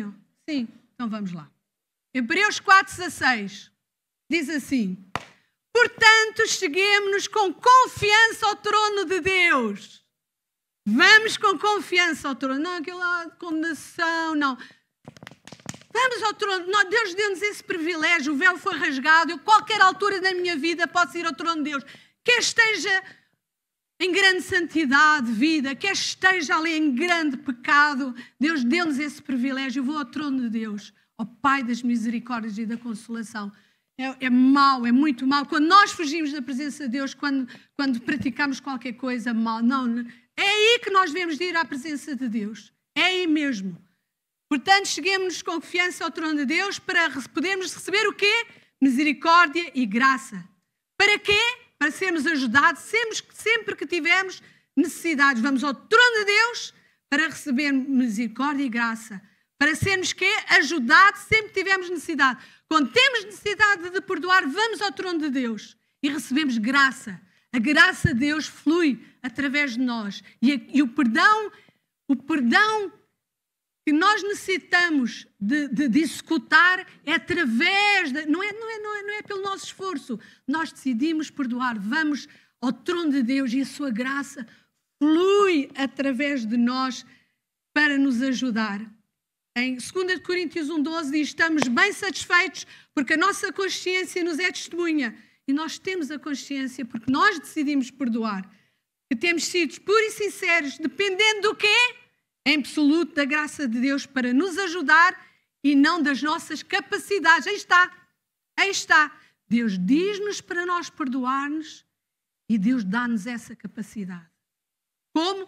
Sim, então vamos lá. Hebreus quatro, dezasseis diz assim: portanto, cheguemos-nos com confiança ao trono de Deus. Vamos com confiança ao trono. Não aquela condenação, não. Vamos ao trono. Deus deu-nos esse privilégio. O véu foi rasgado. Eu, qualquer altura da minha vida, posso ir ao trono de Deus. Quer esteja em grande santidade de vida, quer esteja ali em grande pecado, Deus deu-nos esse privilégio. Eu vou ao trono de Deus, ao Pai das misericórdias e da consolação. É, é mau, é muito mau. Quando nós fugimos da presença de Deus, quando, quando praticamos qualquer coisa mal, não, é aí que nós devemos de ir à presença de Deus. É aí mesmo. Portanto, cheguemos-nos com confiança ao trono de Deus para podermos receber o quê? Misericórdia e graça. Para quê? Para sermos ajudados sempre, sempre que tivermos necessidades. Vamos ao trono de Deus para receber misericórdia e graça. Para sermos quê? Ajudados sempre que tivermos necessidade. Quando temos necessidade de perdoar, vamos ao trono de Deus e recebemos graça. A graça de Deus flui através de nós. E, a, e o perdão, o perdão que nós necessitamos de, de, de executar é através, de, não, é, não, é, não, é, não é pelo nosso esforço. Nós decidimos perdoar, vamos ao trono de Deus e a sua graça flui através de nós para nos ajudar. Em dois Coríntios um, doze diz: estamos bem satisfeitos porque a nossa consciência nos é testemunha. E nós temos a consciência porque nós decidimos perdoar. Que temos sido puros e sinceros, dependendo do quê? Em absoluto da graça de Deus para nos ajudar e não das nossas capacidades. Aí está, aí está. Deus diz-nos para nós perdoar-nos e Deus dá-nos essa capacidade. Como?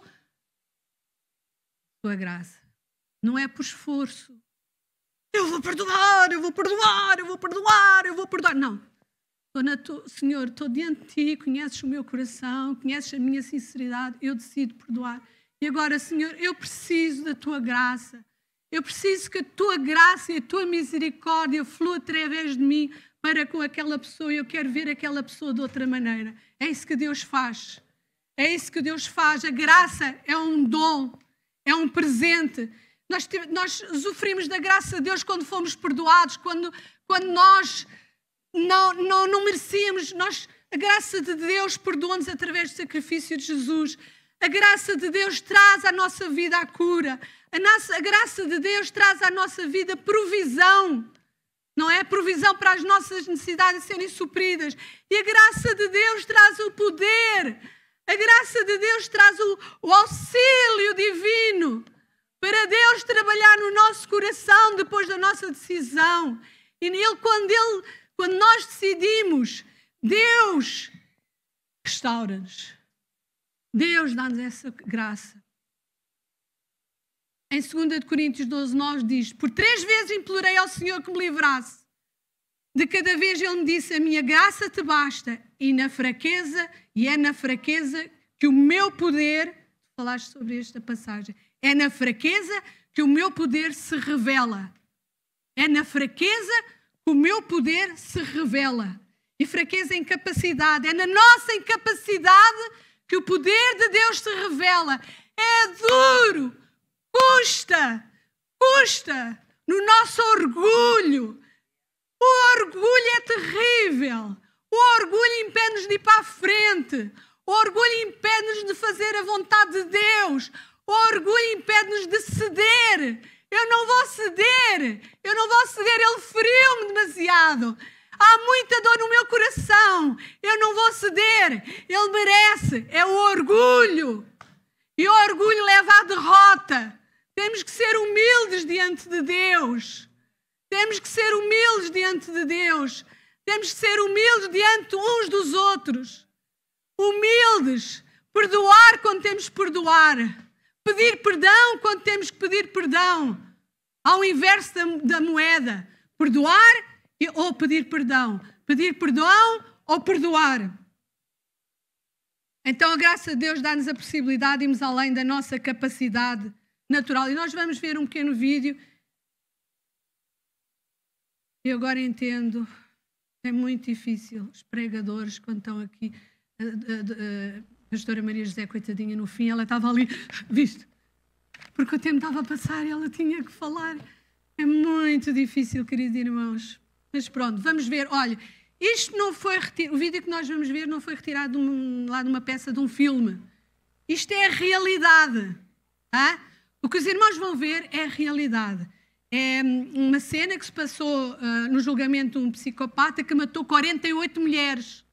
Sua graça. Não é por esforço. Eu vou perdoar, eu vou perdoar, eu vou perdoar, eu vou perdoar. Não. Tu, Senhor, estou diante de Ti, conheces o meu coração, conheces a minha sinceridade, eu decido perdoar. E agora, Senhor, eu preciso da Tua graça. Eu preciso que a Tua graça e a Tua misericórdia fluam através de mim para com aquela pessoa. Eu quero ver aquela pessoa de outra maneira. É isso que Deus faz. É isso que Deus faz. A graça é um dom, é um presente. Nós, nós usufruímos da graça de Deus quando fomos perdoados, quando, quando nós não, não, não merecíamos. Nós, a graça de Deus perdoa-nos através do sacrifício de Jesus. A graça de Deus traz à nossa vida a cura. A, nossa, a graça de Deus traz à nossa vida provisão. Não é? Provisão para as nossas necessidades serem supridas. E a graça de Deus traz o poder. A graça de Deus traz o, o auxílio divino para Deus trabalhar no nosso coração depois da nossa decisão. E ele, quando, ele, quando nós decidimos, Deus restaura-nos. Deus dá-nos essa graça. Em dois Coríntios doze, nove diz: por três vezes implorei ao Senhor que me livrasse. De cada vez Ele me disse: a minha graça te basta. E na fraqueza, e é na fraqueza que o meu poder, falaste sobre esta passagem, é na fraqueza que o meu poder se revela. É na fraqueza que o meu poder se revela. E fraqueza é incapacidade. É na nossa incapacidade que o poder de Deus se revela. É duro, custa, custa no nosso orgulho. O orgulho é terrível. O orgulho impede-nos de ir para a frente. O orgulho impede-nos de fazer a vontade de Deus. O orgulho impede-nos de ceder. Eu não vou ceder. Eu não vou ceder. Ele feriu-me demasiado. Há muita dor no meu coração. Eu não vou ceder. Ele merece. É o orgulho. E o orgulho leva à derrota. Temos que ser humildes diante de Deus. Temos que ser humildes diante de Deus. Temos que ser humildes diante uns dos outros. Humildes. Perdoar quando temos que perdoar. Pedir perdão quando temos que pedir perdão. Ao inverso da, da moeda. Perdoar ou pedir perdão. Pedir perdão ou perdoar. Então a graça de Deus dá-nos a possibilidade de irmos além da nossa capacidade natural. E nós vamos ver um pequeno vídeo. Eu agora entendo. É muito difícil. Os pregadores, quando estão aqui, a, a, a, a pastora Maria José, coitadinha, no fim, ela estava ali, viste? Porque o tempo estava a passar e ela tinha que falar. É muito difícil, queridos irmãos. Mas pronto, vamos ver. Olha, isto não foi retirado, o vídeo que nós vamos ver não foi retirado de um, lá de uma peça de um filme. Isto é a realidade. Tá? O que os irmãos vão ver é a realidade. É uma cena que se passou uh, no julgamento de um psicopata que matou quarenta e oito mulheres.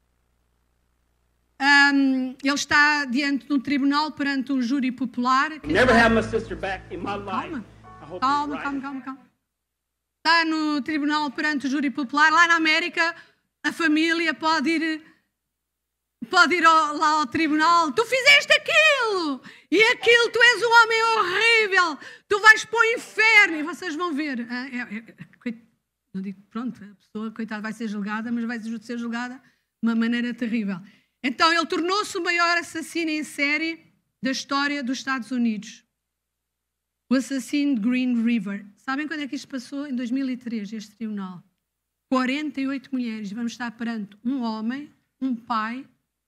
Um, ele está diante de um tribunal perante um júri popular. Never had my sister back in my life. Calma, calma, calma, calma, calma. Está no tribunal perante o júri popular. Lá na América, a família pode ir, pode ir ao, lá ao tribunal. Tu fizeste aquilo! E aquilo, tu és um homem horrível! Tu vais para o inferno! E vocês vão ver. É, é, é, não digo, pronto, a pessoa, coitada, vai ser julgada, mas vai ser julgada de uma maneira terrível. Então, ele tornou-se o maior assassino em série da história dos Estados Unidos. O assassino de Green River. Sabem quando é que isto passou? Em dois mil e três, este tribunal. quarenta e oito mulheres. Vamos estar perante um homem, um pai,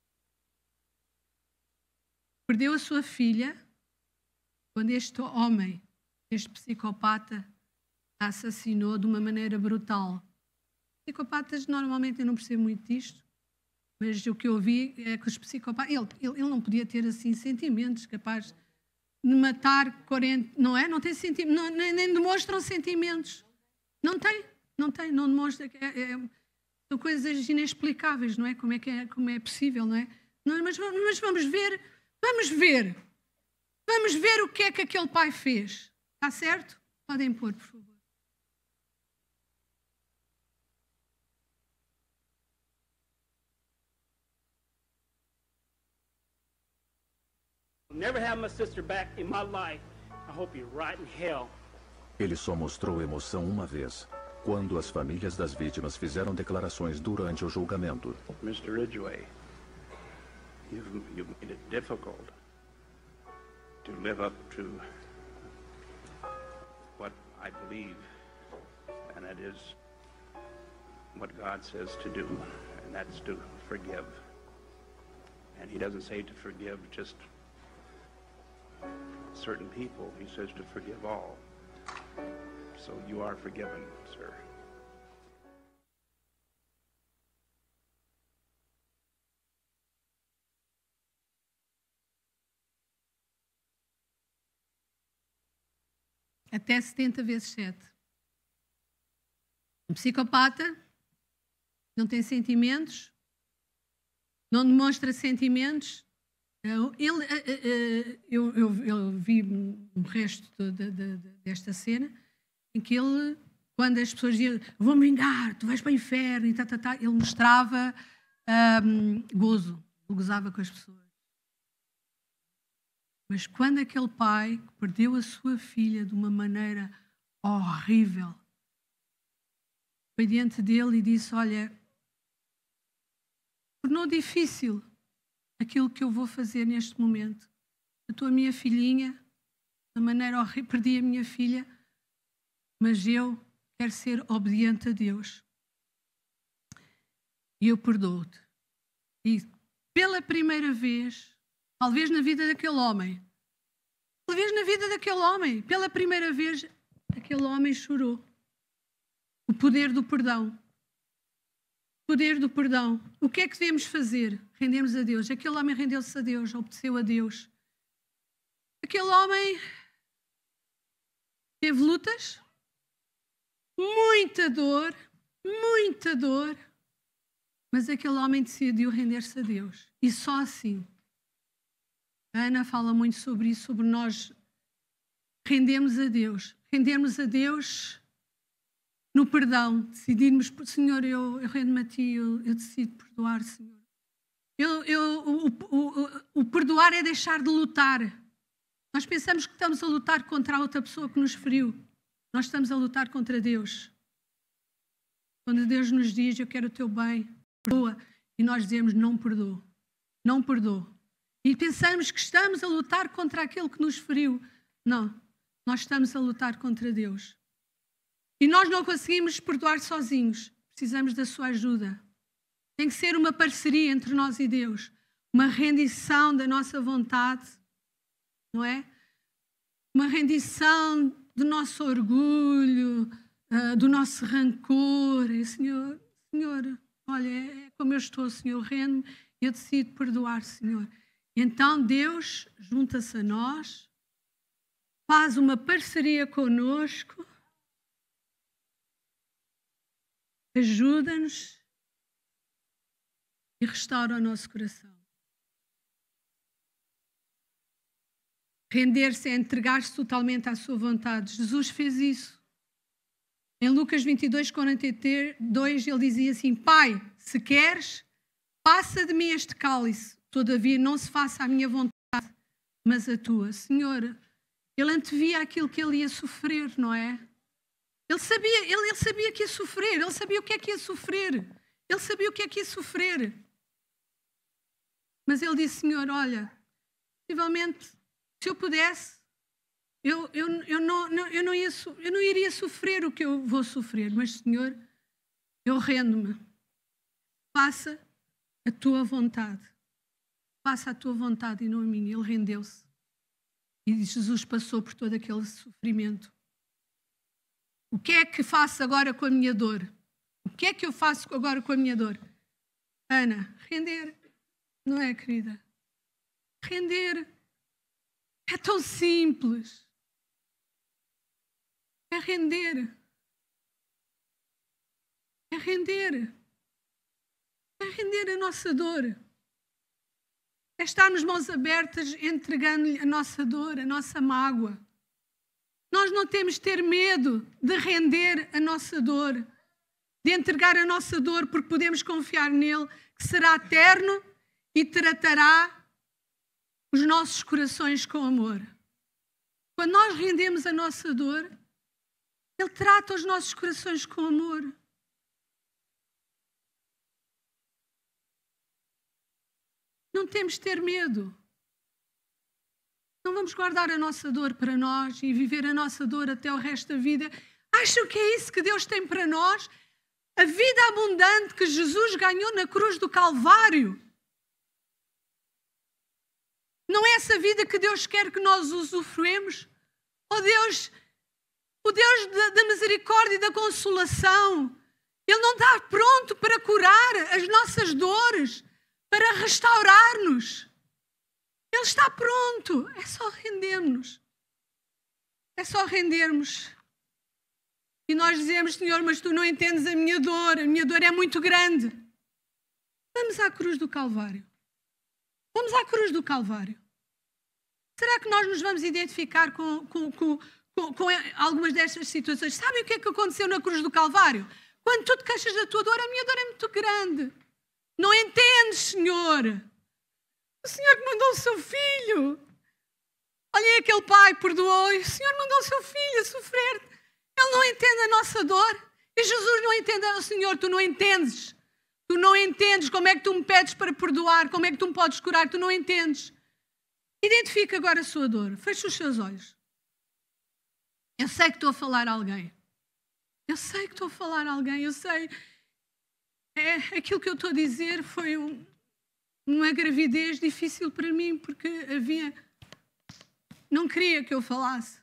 perdeu a sua filha quando este homem, este psicopata, a assassinou de uma maneira brutal. Psicopatas, normalmente, eu não percebo muito disto, mas o que eu vi é que os psicopatas... Ele, ele, ele não podia ter, assim, sentimentos capazes de matar quarenta... Não é? Não tem sentimentos, não, nem, nem demonstram sentimentos. Não tem, não tem, não demonstra... É, é, são coisas inexplicáveis, não é? Como é, que é, como é possível, não é? Não, mas, mas vamos ver, vamos ver. Vamos ver o que é que aquele pai fez. Está certo? Podem pôr, por favor. Never have my sister back in my life. I hope you're right in hell. Ele só mostrou emoção uma vez, quando as famílias das vítimas fizeram declarações durante o julgamento. mister Ridgway, you've, you've made it difficult to live up to what I believe, and that is what God says to do, and that's to forgive. And he doesn't say to forgive just certain people. He says to forgive all. So you are forgiven, sir. Até setenta vezes sete. Um psicopata não tem sentimentos, não demonstra sentimentos. Ele, eu, eu, eu vi o resto de, de, de, desta cena em que ele, quando as pessoas diziam vou-me vingar, tu vais para o inferno e tá, tá, tá, ele mostrava um, gozo, ele gozava com as pessoas. Mas quando aquele pai perdeu a sua filha de uma maneira horrível, foi diante dele e disse, olha, tornou difícil aquilo que eu vou fazer neste momento. Eu estou a minha filhinha, de maneira horrível, perdi a minha filha, mas eu quero ser obediente a Deus. E eu perdoo-te. E pela primeira vez, talvez na vida daquele homem, talvez na vida daquele homem, pela primeira vez, aquele homem chorou. O poder do perdão. O poder do perdão. O que é que devemos fazer? Rendermos a Deus. Aquele homem rendeu-se a Deus, obedeceu a Deus. Aquele homem teve lutas, muita dor, muita dor, mas aquele homem decidiu render-se a Deus. E só assim. A Ana fala muito sobre isso, sobre nós rendermos a Deus. Rendermos a Deus no perdão. Decidirmos, Senhor, eu, eu rendo-me a Ti, eu, eu decido perdoar, Senhor. Eu, eu, o, o, o, o perdoar é deixar de lutar. Nós pensamos que estamos a lutar contra a outra pessoa que nos feriu. Nós estamos a lutar contra Deus. Quando Deus nos diz, eu quero o Teu bem, perdoa, e nós dizemos, não perdoo, não perdoo. E pensamos que estamos a lutar contra aquele que nos feriu. Não, nós estamos a lutar contra Deus. E nós não conseguimos perdoar sozinhos. Precisamos da sua ajuda. Tem que ser uma parceria entre nós e Deus. Uma rendição da nossa vontade, não é? Uma rendição do nosso orgulho, uh, do nosso rancor. E, Senhor, Senhor, olha, é como eu estou, Senhor, rendo e eu decido perdoar, Senhor. E então Deus junta-se a nós, faz uma parceria conosco, ajuda-nos e restaura o nosso coração. Render-se é entregar-se totalmente à sua vontade. Jesus fez isso. Em Lucas vinte e dois, quarenta e dois, ele dizia assim: Pai, se queres, passa de mim este cálice. Todavia não se faça a minha vontade, mas a tua. Senhor, ele antevia aquilo que ele ia sofrer, não é? Ele sabia, ele, ele sabia que ia sofrer. Ele sabia o que é que ia sofrer. Ele sabia o que é que ia sofrer. Mas ele disse: Senhor, olha, possivelmente, se eu pudesse, eu, eu, eu, não, não, eu, não ia, eu não iria sofrer o que eu vou sofrer. Mas, Senhor, eu rendo-me. Faça a tua vontade. Faça a tua vontade e não a minha. Ele rendeu-se. E Jesus passou por todo aquele sofrimento. O que é que faço agora com a minha dor? O que é que eu faço agora com a minha dor? Ana, render. Não é, querida? Render. É tão simples. É render. É render. É render a nossa dor. É estarmos mãos abertas entregando-lhe a nossa dor, a nossa mágoa. Nós não temos de ter medo de render a nossa dor, de entregar a nossa dor, porque podemos confiar nele, que será eterno e tratará os nossos corações com amor. Quando nós rendemos a nossa dor, ele trata os nossos corações com amor. Não temos de ter medo. Não vamos guardar a nossa dor para nós e viver a nossa dor até o resto da vida. Acham que é isso que Deus tem para nós? A vida abundante que Jesus ganhou na cruz do Calvário. Não é essa vida que Deus quer que nós usufruemos? Oh Deus, o Deus da, da misericórdia e da consolação, Ele não está pronto para curar as nossas dores, para restaurar-nos. Ele está pronto. É só rendermos. É só rendermos. E nós dizemos: Senhor, mas tu não entendes a minha dor. A minha dor é muito grande. Vamos à cruz do Calvário. Vamos à cruz do Calvário. Será que nós nos vamos identificar com, com, com, com, com algumas destas situações? Sabem o que é que aconteceu na cruz do Calvário? Quando tu te queixas da tua dor, a minha dor é muito grande. Não entendes, Senhor. O Senhor que mandou o seu filho. Olhem, aquele pai perdoou e o Senhor mandou o seu filho a sofrer. Ele não entende a nossa dor. E Jesus não entende. O Senhor, tu não entendes. Tu não entendes como é que tu me pedes para perdoar, como é que tu me podes curar, tu não entendes. Identifica agora a sua dor. Fecha os seus olhos. Eu sei que estou a falar a alguém. Eu sei que estou a falar a alguém. Eu sei. É, aquilo que eu estou a dizer foi um, uma gravidez difícil para mim, porque havia... Não queria que eu falasse.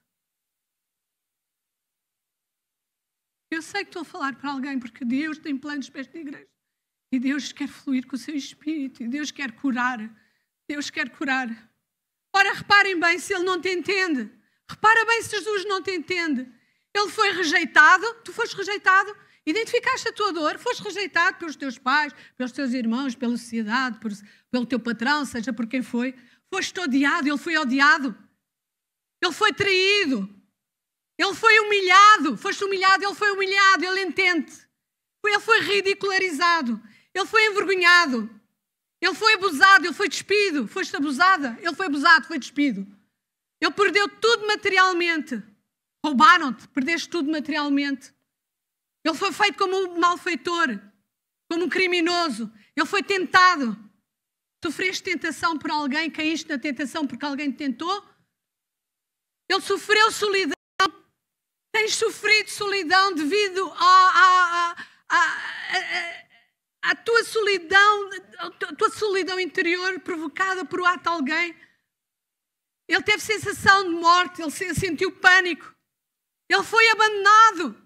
Eu sei que estou a falar para alguém, porque Deus tem planos para esta igreja. E Deus quer fluir com o seu espírito. E Deus quer curar. Deus quer curar. Ora, reparem bem se Ele não te entende. Repara bem se Jesus não te entende. Ele foi rejeitado. Tu foste rejeitado. Identificaste a tua dor. Foste rejeitado pelos teus pais, pelos teus irmãos, pela sociedade, por, pelo teu patrão, seja por quem foi. Foste odiado. Ele foi odiado. Ele foi traído. Ele foi humilhado. Foste humilhado. Ele foi humilhado. Ele entende. Ele foi ridicularizado. Ele foi envergonhado. Ele foi abusado. Ele foi despido. Foste abusada. Ele foi abusado. Foi despido. Ele perdeu tudo materialmente. Roubaram-te. Perdeste tudo materialmente. Ele foi feito como um malfeitor. Como um criminoso. Ele foi tentado. Sofreste tentação por alguém. Caíste na tentação porque alguém te tentou. Ele sofreu solidão. Tens sofrido solidão devido à, à, à, à, à tua solidão, à tua solidão interior provocada por um ato de alguém. Ele teve sensação de morte, ele sentiu pânico. Ele foi abandonado.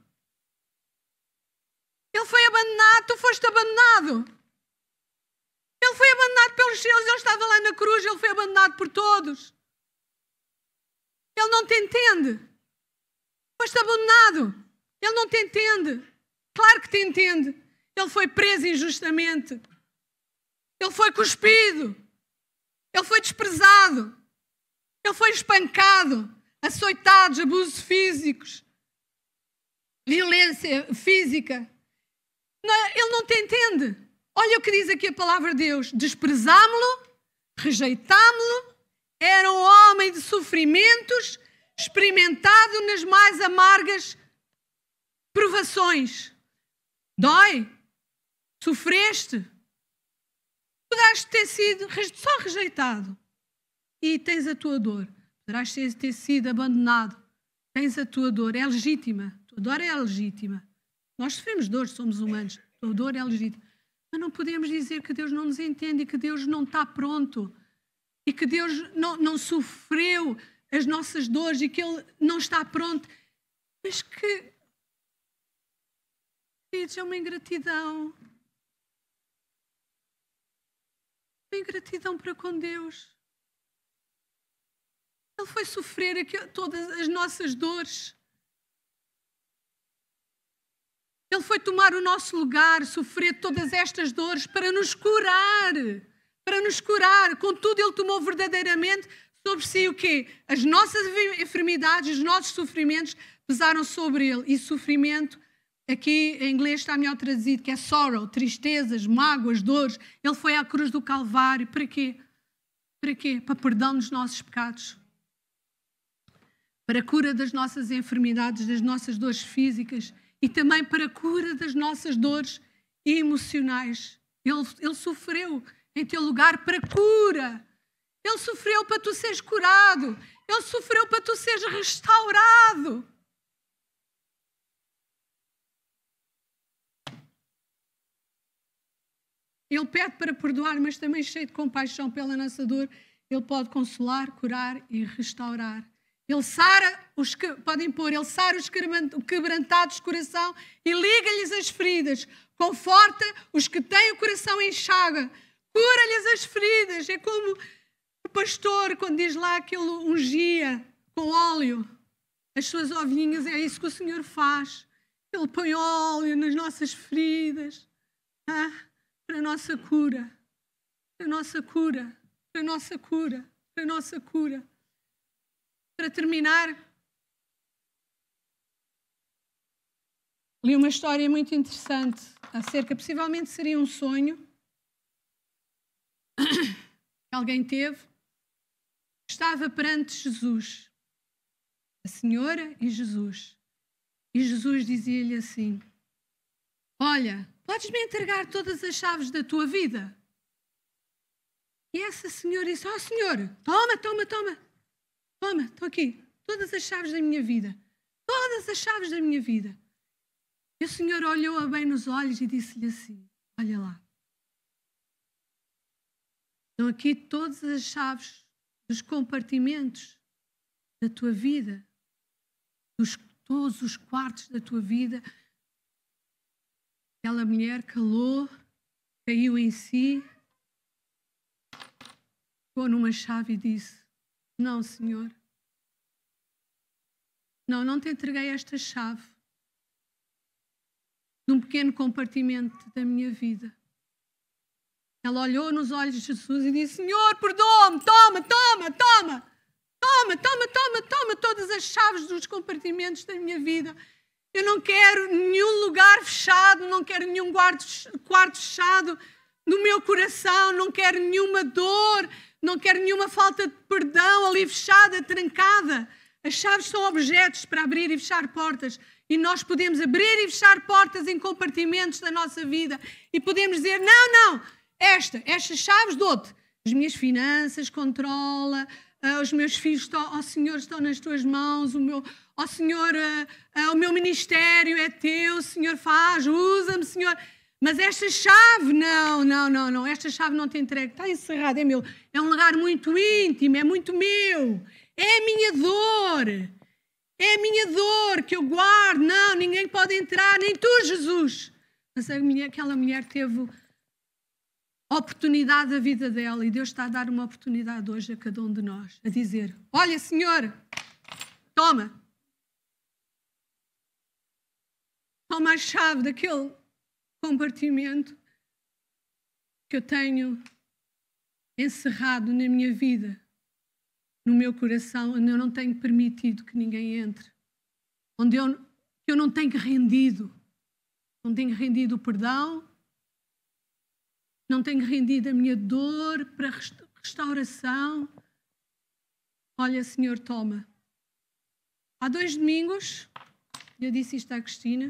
Ele foi abandonado, tu foste abandonado. Ele foi abandonado pelos seus, ele estava lá na cruz, ele foi abandonado por todos. Ele não te entende. Foste abandonado. Ele não te entende. Claro que te entende. Ele foi preso injustamente. Ele foi cuspido. Ele foi desprezado. Ele foi espancado, açoitados, abusos físicos, violência física. Não, ele não te entende. Olha o que diz aqui a palavra de Deus. Desprezámo-lo, rejeitámo-lo, era um homem de sofrimentos, experimentado nas mais amargas provações. Dói? Sofreste? Poderás ter sido só rejeitado e tens a tua dor. Poderás ter sido abandonado. Tens a tua dor. É legítima. A tua dor é legítima. Nós sofremos dor, somos humanos. A tua dor é legítima. Mas não podemos dizer que Deus não nos entende e que Deus não está pronto e que Deus não, não sofreu as nossas dores e que Ele não está pronto. Mas que, queridos, é uma ingratidão. Uma ingratidão para com Deus. Ele foi sofrer aqui, todas as nossas dores. Ele foi tomar o nosso lugar, sofrer todas estas dores para nos curar. Para nos curar. Contudo, Ele tomou verdadeiramente sobre si o quê? As nossas enfermidades, os nossos sofrimentos pesaram sobre Ele. E sofrimento, aqui em inglês está melhor traduzido, que é sorrow, tristezas, mágoas, dores. Ele foi à cruz do Calvário. Para quê? Para quê? Para perdão dos nossos pecados. Para a cura das nossas enfermidades, das nossas dores físicas e também para a cura das nossas dores emocionais. Ele, ele sofreu em teu lugar para cura. Ele sofreu para tu seres curado. Ele sofreu para tu seres restaurado. Ele pede para perdoar, mas também cheio de compaixão pela nossa dor. Ele pode consolar, curar e restaurar. Ele sara os que podem pôr, ele sara os quebrantados de coração e liga-lhes as feridas. Conforta os que têm o coração em chaga. Cura-lhes as feridas. É como o pastor, quando diz lá que ele ungia com óleo as suas ovelhinhas, é isso que o Senhor faz. Ele põe óleo nas nossas feridas, ah, para a nossa cura, para a nossa cura, para a nossa cura, para a nossa cura. Para terminar, li uma história muito interessante acerca, possivelmente seria um sonho que alguém teve. Estava perante Jesus, a Senhora e Jesus. E Jesus dizia-lhe assim: olha, podes-me entregar todas as chaves da tua vida? E essa senhora disse: ó, Senhor, toma, toma, toma. Toma, estou aqui, todas as chaves da minha vida. Todas as chaves da minha vida. E o Senhor olhou-a bem nos olhos e disse-lhe assim: olha lá. Estão aqui todas as chaves dos compartimentos da tua vida. Dos, todos os quartos da tua vida. Aquela mulher calou, caiu em si, pegou numa chave e disse: não, Senhor. Não, não te entreguei esta chave de um pequeno compartimento da minha vida. Ela olhou nos olhos de Jesus e disse: Senhor, perdoa-me, toma, toma, toma, toma, toma, toma, toma todas as chaves dos compartimentos da minha vida. Eu não quero nenhum lugar fechado, não quero nenhum quarto fechado no meu coração, não quero nenhuma dor, não quero nenhuma falta de perdão ali fechada, trancada. As chaves são objetos para abrir e fechar portas. E nós podemos abrir e fechar portas em compartimentos da nossa vida. E podemos dizer: não, não, esta, estas chaves dou-te. As minhas finanças, controla. Uh, os meus filhos, estão, ó Senhor, estão nas tuas mãos. O meu, ó Senhor, uh, uh, o meu ministério é teu. Senhor, faz, usa-me, Senhor. Mas esta chave, não, não, não, não. Esta chave não te entrego. Está encerrada, é meu. É um lugar muito íntimo, é muito meu. É a minha dor. É a minha dor que eu guardo. Não, ninguém pode entrar, nem tu, Jesus. Mas a mulher, aquela mulher teve a oportunidade da vida dela e Deus está a dar uma oportunidade hoje a cada um de nós, a dizer, olha, Senhor, toma. Toma a chave daquele compartimento que eu tenho encerrado na minha vida, no meu coração, onde eu não tenho permitido que ninguém entre, onde eu, eu não tenho rendido, não tenho rendido o perdão, não tenho rendido a minha dor para restauração. Olha, Senhor, toma. Há dois domingos, eu disse isto à Cristina,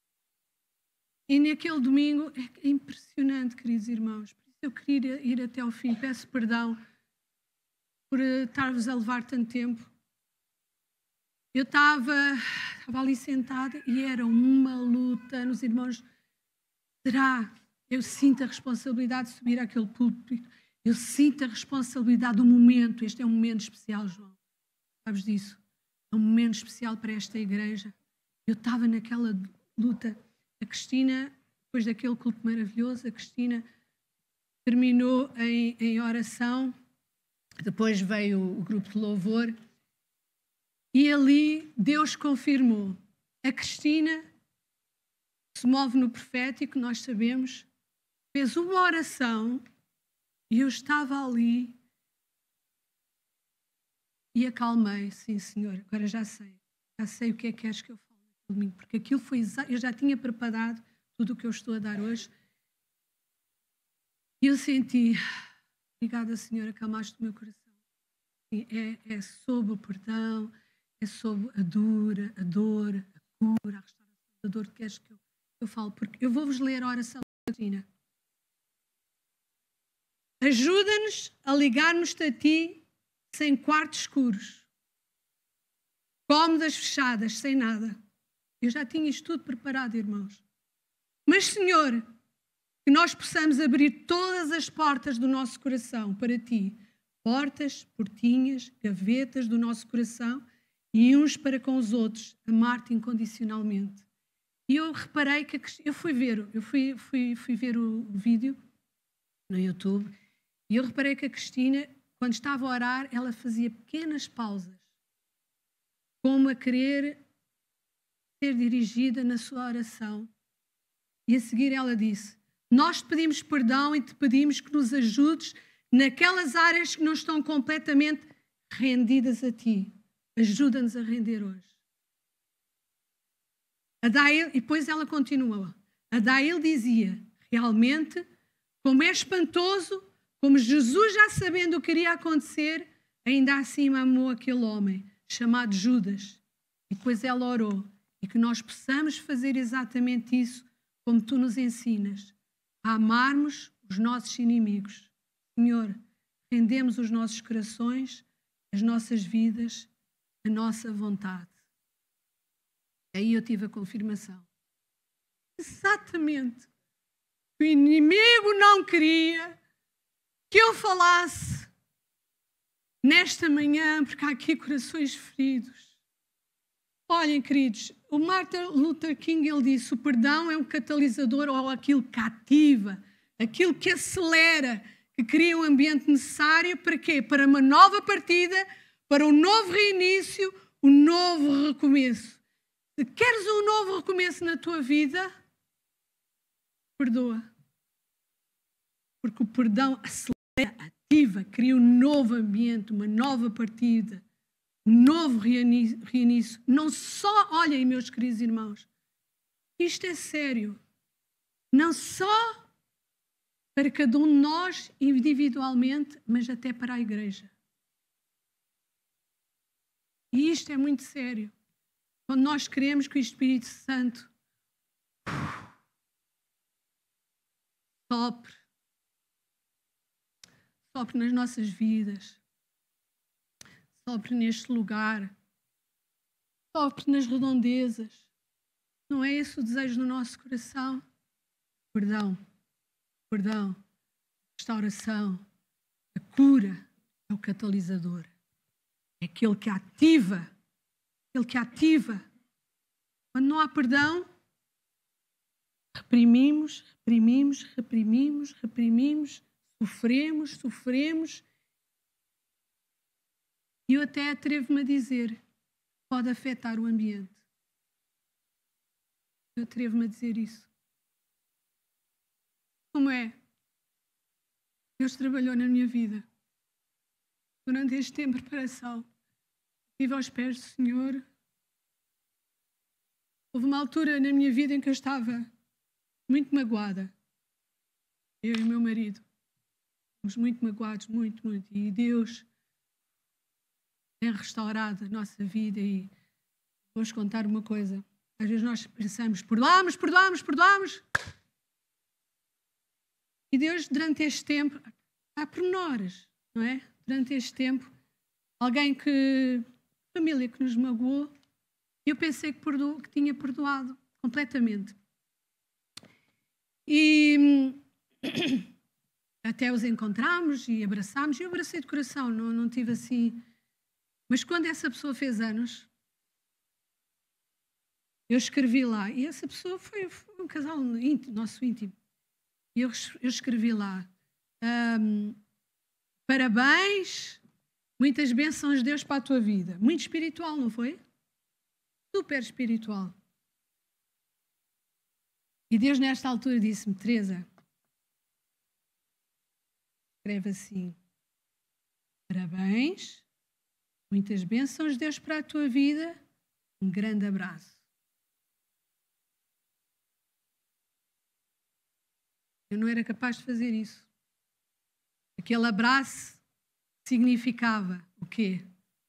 e naquele domingo, é impressionante, queridos irmãos, por isso eu queria ir até ao fim, peço perdão por estar-vos a levar tanto tempo. Eu estava, estava ali sentada e era uma luta nos irmãos. Será? Eu sinto a responsabilidade de subir àquele púlpito. Eu sinto a responsabilidade do momento. Este é um momento especial, João. Sabes disso? É um momento especial para esta igreja. Eu estava naquela luta. A Cristina, depois daquele culto maravilhoso, a Cristina terminou em, em oração. Depois veio o grupo de louvor. E ali Deus confirmou. A Cristina se move no profético, nós sabemos, fez uma oração e eu estava ali e acalmei. Sim, Senhor, agora já sei. Já sei o que é que queres que eu fale no domingo, porque aquilo foi exato. Eu já tinha preparado tudo o que eu estou a dar hoje. E eu senti, obrigada, Senhor, acalmaste o meu coração. É, é sobre o perdão, é sobre a dor, a dor, a cura, a restauração da dor que queres que eu, eu falo. Porque eu vou-vos ler a oração da Cristina. Ajuda-nos a ligarmos-te a ti sem quartos escuros, cómodas fechadas, sem nada. Eu já tinha isto tudo preparado, irmãos. Mas, Senhor, que nós possamos abrir todas as portas do nosso coração para ti. Portas, portinhas, gavetas do nosso coração e uns para com os outros, amar-te incondicionalmente. E eu reparei que eu fui ver, eu fui, fui, fui ver o vídeo no YouTube e eu reparei que a Cristina, quando estava a orar, ela fazia pequenas pausas, como a querer ser dirigida na sua oração. E a seguir ela disse, nós te pedimos perdão e te pedimos que nos ajudes naquelas áreas que não estão completamente rendidas a ti. Ajuda-nos a render hoje. Adael, e depois ela continuou. Adael dizia, realmente, como é espantoso, como Jesus, já sabendo o que iria acontecer, ainda assim amou aquele homem, chamado Judas. E depois ela orou. E que nós possamos fazer exatamente isso, como tu nos ensinas. A amarmos os nossos inimigos. Senhor, rendemos os nossos corações, as nossas vidas, a nossa vontade. Aí eu tive a confirmação. Exatamente. O inimigo não queria que eu falasse nesta manhã, porque há aqui corações feridos. Olhem, queridos, o Martin Luther King, ele disse, o perdão é um catalisador ou aquilo que ativa, aquilo que acelera, que cria um ambiente necessário para quê? Para uma nova partida, para um novo reinício, um novo recomeço. Se queres um novo recomeço na tua vida, perdoa. Porque o perdão acelera, ativa, cria um novo ambiente, uma nova partida, um novo reinício. Não só, olhem, meus queridos irmãos, isto é sério. Não só para cada um de nós individualmente, mas até para a igreja. E isto é muito sério. Quando nós queremos que o Espírito Santo sopre, sopre nas nossas vidas, sopre neste lugar, sopre nas redondezas. Não é esse o desejo do nosso coração? Perdão, perdão, restauração, a cura é o catalisador. É aquele que ativa aquele que ativa. Quando não há perdão, reprimimos, reprimimos, reprimimos, reprimimos, sofremos, sofremos. E eu até atrevo-me a dizer, pode afetar o ambiente. Eu atrevo-me a dizer isso. Como é? Deus trabalhou na minha vida. Durante este tempo de preparação, estive aos pés do Senhor. Houve uma altura na minha vida em que eu estava muito magoada. Eu e o meu marido. Estamos muito magoados, muito, muito. E Deus tem restaurado a nossa vida. E vou-vos contar uma coisa. Às vezes nós pensamos, perdoamos, perdoamos, perdoamos. E Deus, durante este tempo, há pormenores, não é? Durante este tempo, alguém que, família que nos magoou, eu pensei que, perdo, que tinha perdoado completamente. E até os encontramos e abraçámos. E eu abracei de coração, não, não tive assim. Mas quando essa pessoa fez anos, eu escrevi lá. E essa pessoa foi, foi um casal íntimo, nosso íntimo. E eu, eu escrevi lá. Um, Parabéns, muitas bênçãos de Deus para a tua vida. Muito espiritual, não foi? Super espiritual. E Deus nesta altura disse-me, Teresa, escreve assim, parabéns, muitas bênçãos de Deus para a tua vida, um grande abraço. Eu não era capaz de fazer isso. Aquele abraço significava o quê?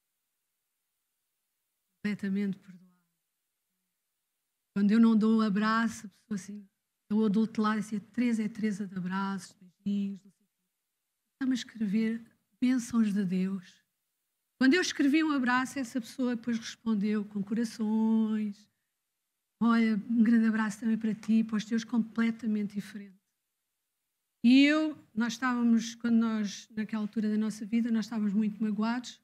Completamente perdoado. Quando eu não dou um abraço, a pessoa assim, eu do outro lado dizia, Teresa é Teresa de abraços, beijinhos, não sei o quê. Estava a escrever bênçãos de Deus. Quando eu escrevi um abraço, essa pessoa depois respondeu com corações. Olha, um grande abraço também para ti, para os teus completamente diferentes. E eu, nós estávamos, quando nós, naquela altura da nossa vida, nós estávamos muito magoados.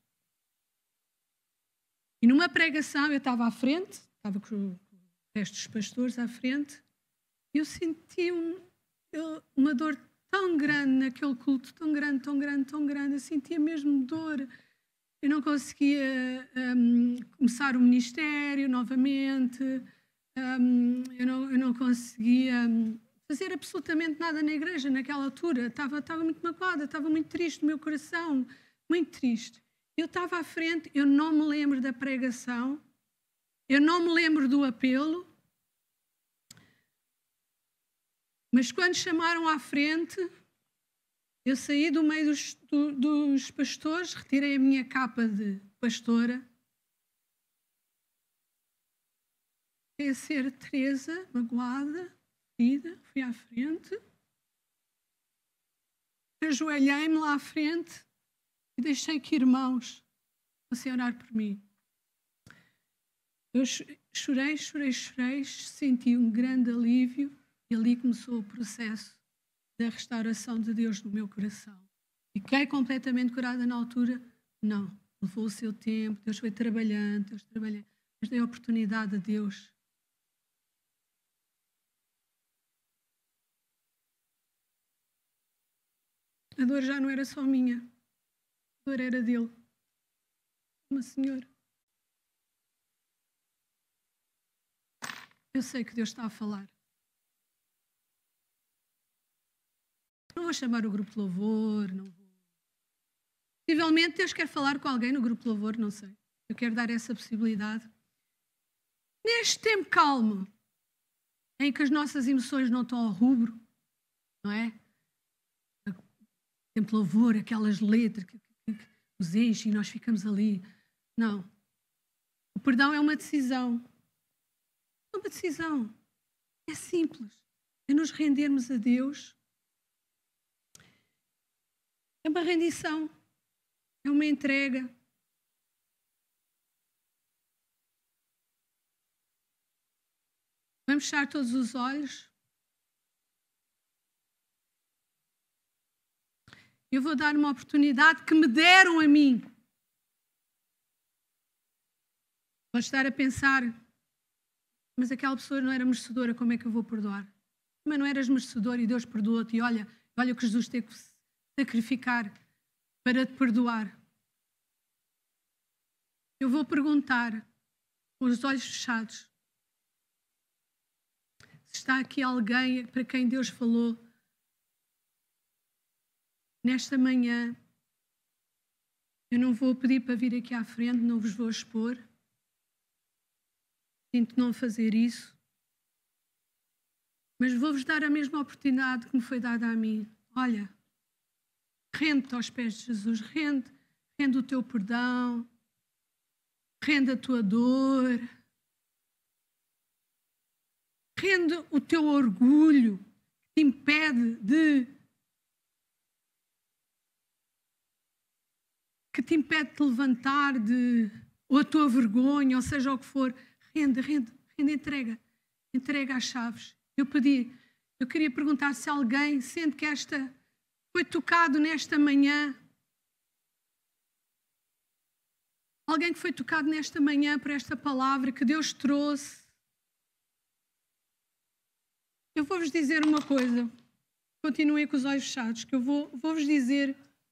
E numa pregação, eu estava à frente, estava com o resto dos pastores à frente, e eu senti um, eu, uma dor tão grande naquele culto, tão grande, tão grande, tão grande. Eu sentia mesmo dor. Eu não conseguia um, começar o ministério novamente, um, eu, não, eu não conseguia... Um, fazer absolutamente nada na igreja naquela altura. Estava, estava muito magoada, estava muito triste no meu coração, muito triste. Eu estava à frente, eu não me lembro da pregação, eu não me lembro do apelo, mas quando chamaram à frente, eu saí do meio dos, do, dos pastores, retirei a minha capa de pastora, ia ser Teresa, magoada, fui à frente, ajoelhei-me lá à frente e deixei que irmãos fossem orar por mim. Eu chorei, chorei, chorei, senti um grande alívio e ali começou o processo da restauração de Deus no meu coração. Fiquei completamente curada na altura? Não. Levou o seu tempo, Deus foi trabalhando, Deus trabalhou, mas dei a oportunidade a Deus. A dor já não era só minha. A dor era dele. Uma senhora. Eu sei que Deus está a falar. Não vou chamar o grupo de louvor, não vou. Possivelmente Deus quer falar com alguém no grupo de louvor, não sei. Eu quero dar essa possibilidade. Neste tempo calmo, em que as nossas emoções não estão ao rubro, não é? Tempo de louvor, aquelas letras que, que, que nos enchem e nós ficamos ali. Não. O perdão é uma decisão. É uma decisão. É simples. É nos rendermos a Deus. É uma rendição. É uma entrega. Vamos fechar todos os olhos. Eu vou dar uma oportunidade que me deram a mim. Pode estar a pensar, mas aquela pessoa não era merecedora, como é que eu vou perdoar? Mas não eras merecedor e Deus perdoou-te. E olha, olha o que Jesus teve que sacrificar para te perdoar. Eu vou perguntar, com os olhos fechados, se está aqui alguém para quem Deus falou nesta manhã. Eu não vou pedir para vir aqui à frente, não vos vou expor. Sinto não fazer isso. Mas vou-vos dar a mesma oportunidade que me foi dada a mim. Olha, rende-te aos pés de Jesus, rende, rende o teu perdão, rende a tua dor, rende o teu orgulho que te impede de que te impede de te levantar, de, ou a tua vergonha, ou seja o que for. Rende, rende, rende, entrega, entrega as chaves. Eu pedi, eu queria perguntar se alguém sente que esta foi tocado nesta manhã. Alguém que foi tocado nesta manhã por esta palavra que Deus trouxe. Eu vou-vos dizer uma coisa. Continuem com os olhos fechados, que eu vou, vou-vos dizer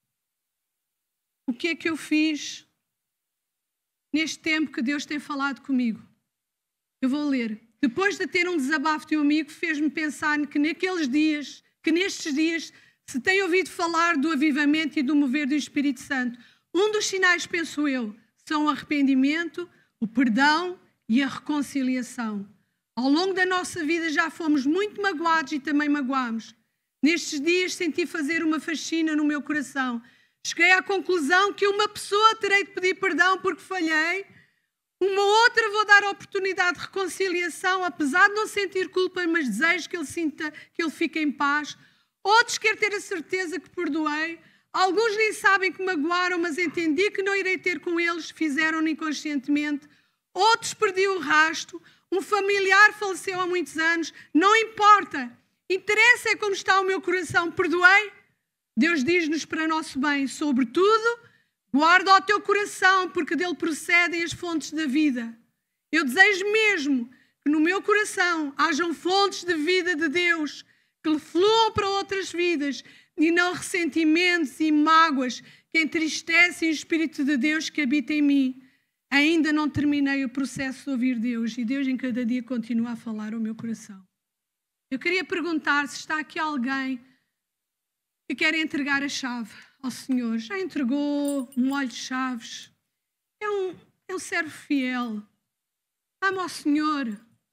o que é que eu fiz neste tempo que Deus tem falado comigo. Eu vou ler. Depois de ter um desabafo de um amigo, fez-me pensar que naqueles dias, que nestes dias, se tem ouvido falar do avivamento e do mover do Espírito Santo. Um dos sinais, penso eu, são o arrependimento, o perdão e a reconciliação. Ao longo da nossa vida já fomos muito magoados e também magoámos. Nestes dias senti fazer uma faxina no meu coração. Cheguei à conclusão que uma pessoa terei de pedir perdão porque falhei, uma outra vou dar a oportunidade de reconciliação, apesar de não sentir culpa, mas desejo que ele sinta, que ele fique em paz. Outros quero ter a certeza que perdoei. Alguns nem sabem que magoaram, mas entendi que não irei ter com eles, fizeram-no inconscientemente. Outros perdi o rasto. Um familiar faleceu há muitos anos. Não importa. Interessa é como está o meu coração. Perdoei? Deus diz-nos para nosso bem, sobretudo, guarda o teu coração, porque dele procedem as fontes da vida. Eu desejo mesmo que no meu coração hajam fontes de vida de Deus, que fluam para outras vidas, e não ressentimentos e mágoas que entristecem o Espírito de Deus que habita em mim. Ainda não terminei o processo de ouvir Deus, e Deus em cada dia continua a falar ao meu coração. Eu queria perguntar se está aqui alguém que quer entregar a chave ao Senhor. Já entregou um molho de chaves? É um, é um servo fiel. Ama ao Senhor.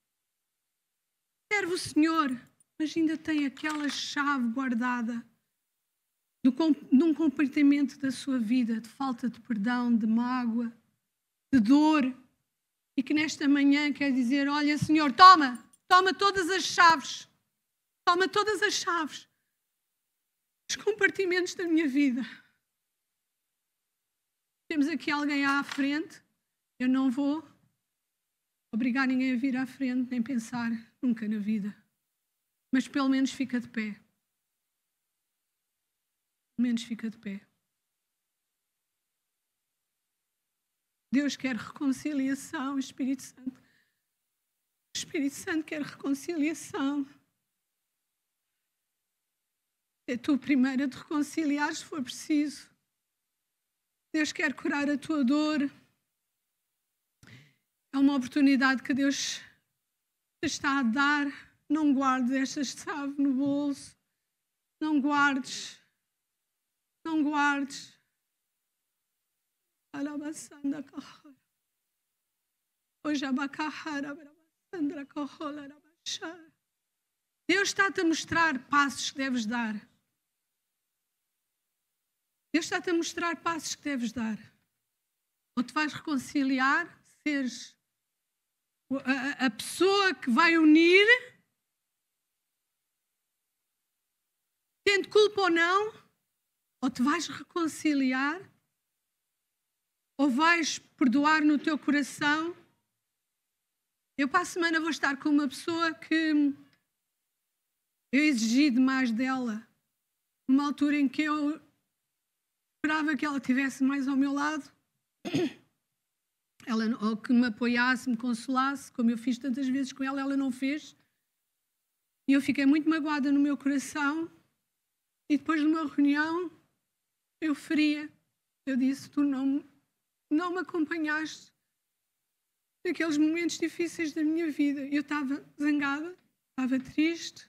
Serve o Senhor, mas ainda tem aquela chave guardada do, de um comportamento da sua vida, de falta de perdão, de mágoa, de dor, e que nesta manhã quer dizer, olha Senhor, toma, toma todas as chaves, toma todas as chaves, os compartimentos da minha vida. Temos aqui alguém à frente, eu não vou obrigar ninguém a vir à frente, nem pensar nunca na vida, mas pelo menos fica de pé. Pelo menos fica de pé. Deus quer reconciliação, o Espírito Santo. O Espírito Santo quer reconciliação. É tu primeiro a te reconciliar, se for preciso. Deus quer curar a tua dor. É uma oportunidade que Deus te está a dar. Não guardes esta chave no bolso. Não guardes. Não guardes. Deus está-te a mostrar passos que deves dar. Deus está-te a mostrar passos que deves dar. Ou te vais reconciliar, seres a, a pessoa que vai unir, tendo culpa ou não, ou te vais reconciliar, ou vais perdoar no teu coração. Eu para a semana vou estar com uma pessoa que eu exigi demais dela, numa altura em que eu esperava que ela estivesse mais ao meu lado. ela, ou que me apoiasse, me consolasse, como eu fiz tantas vezes com ela, ela não fez. E eu fiquei muito magoada no meu coração. E depois de uma reunião, eu feria. Eu disse, tu não, não me acompanhaste naqueles momentos difíceis da minha vida. Eu estava zangada, estava triste.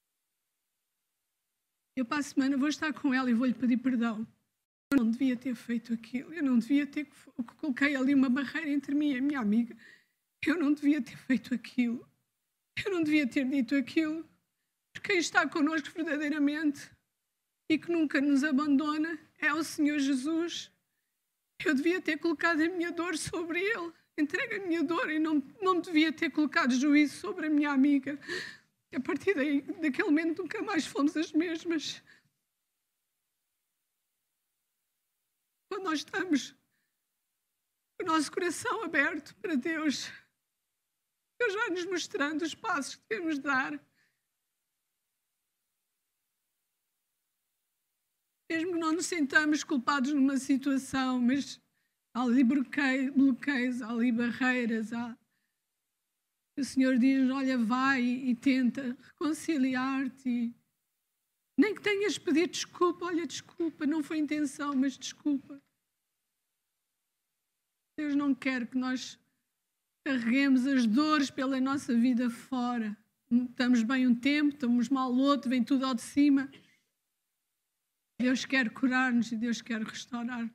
Eu para a semana vou estar com ela e vou-lhe pedir perdão. Eu não devia ter feito aquilo. Eu não devia ter... Coloquei ali uma barreira entre mim e a minha amiga. Eu não devia ter feito aquilo. Eu não devia ter dito aquilo. Porque quem está connosco verdadeiramente e que nunca nos abandona é o Senhor Jesus. Eu devia ter colocado a minha dor sobre Ele. Entregue a minha dor e não, não devia ter colocado juízo sobre a minha amiga. A partir daí, daquele momento nunca mais fomos as mesmas. Quando nós estamos com o nosso coração aberto para Deus, Deus vai nos mostrando os passos que devemos dar. Mesmo que não nos sintamos culpados numa situação, mas há ali bloqueios, há ali barreiras. Há... O Senhor diz, olha, vai e tenta reconciliar-te. E... Nem que tenhas pedido desculpa, olha, desculpa, não foi intenção, mas desculpa. Deus não quer que nós carreguemos as dores pela nossa vida fora. Estamos bem um tempo, estamos mal outro, vem tudo ao de cima. Deus quer curar-nos e Deus quer restaurar-nos.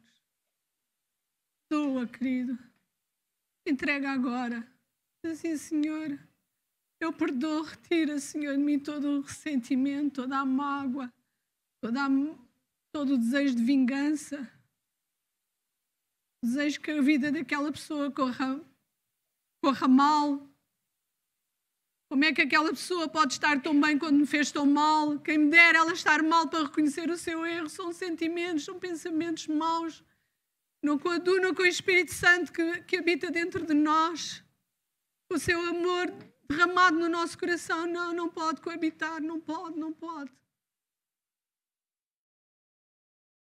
Doa, querido. Entrega agora. Diz assim, Senhor, eu perdoo, retira, Senhor, de mim todo o ressentimento, toda a mágoa, toda a, todo o desejo de vingança. Desejo que a vida daquela pessoa corra, corra mal. Como é que aquela pessoa pode estar tão bem quando me fez tão mal? Quem me dera ela estar mal para reconhecer o seu erro. São sentimentos, são pensamentos maus. Não coadunam com o Espírito Santo que, que habita dentro de nós. O seu amor derramado no nosso coração. Não, não pode coabitar, não pode, não pode.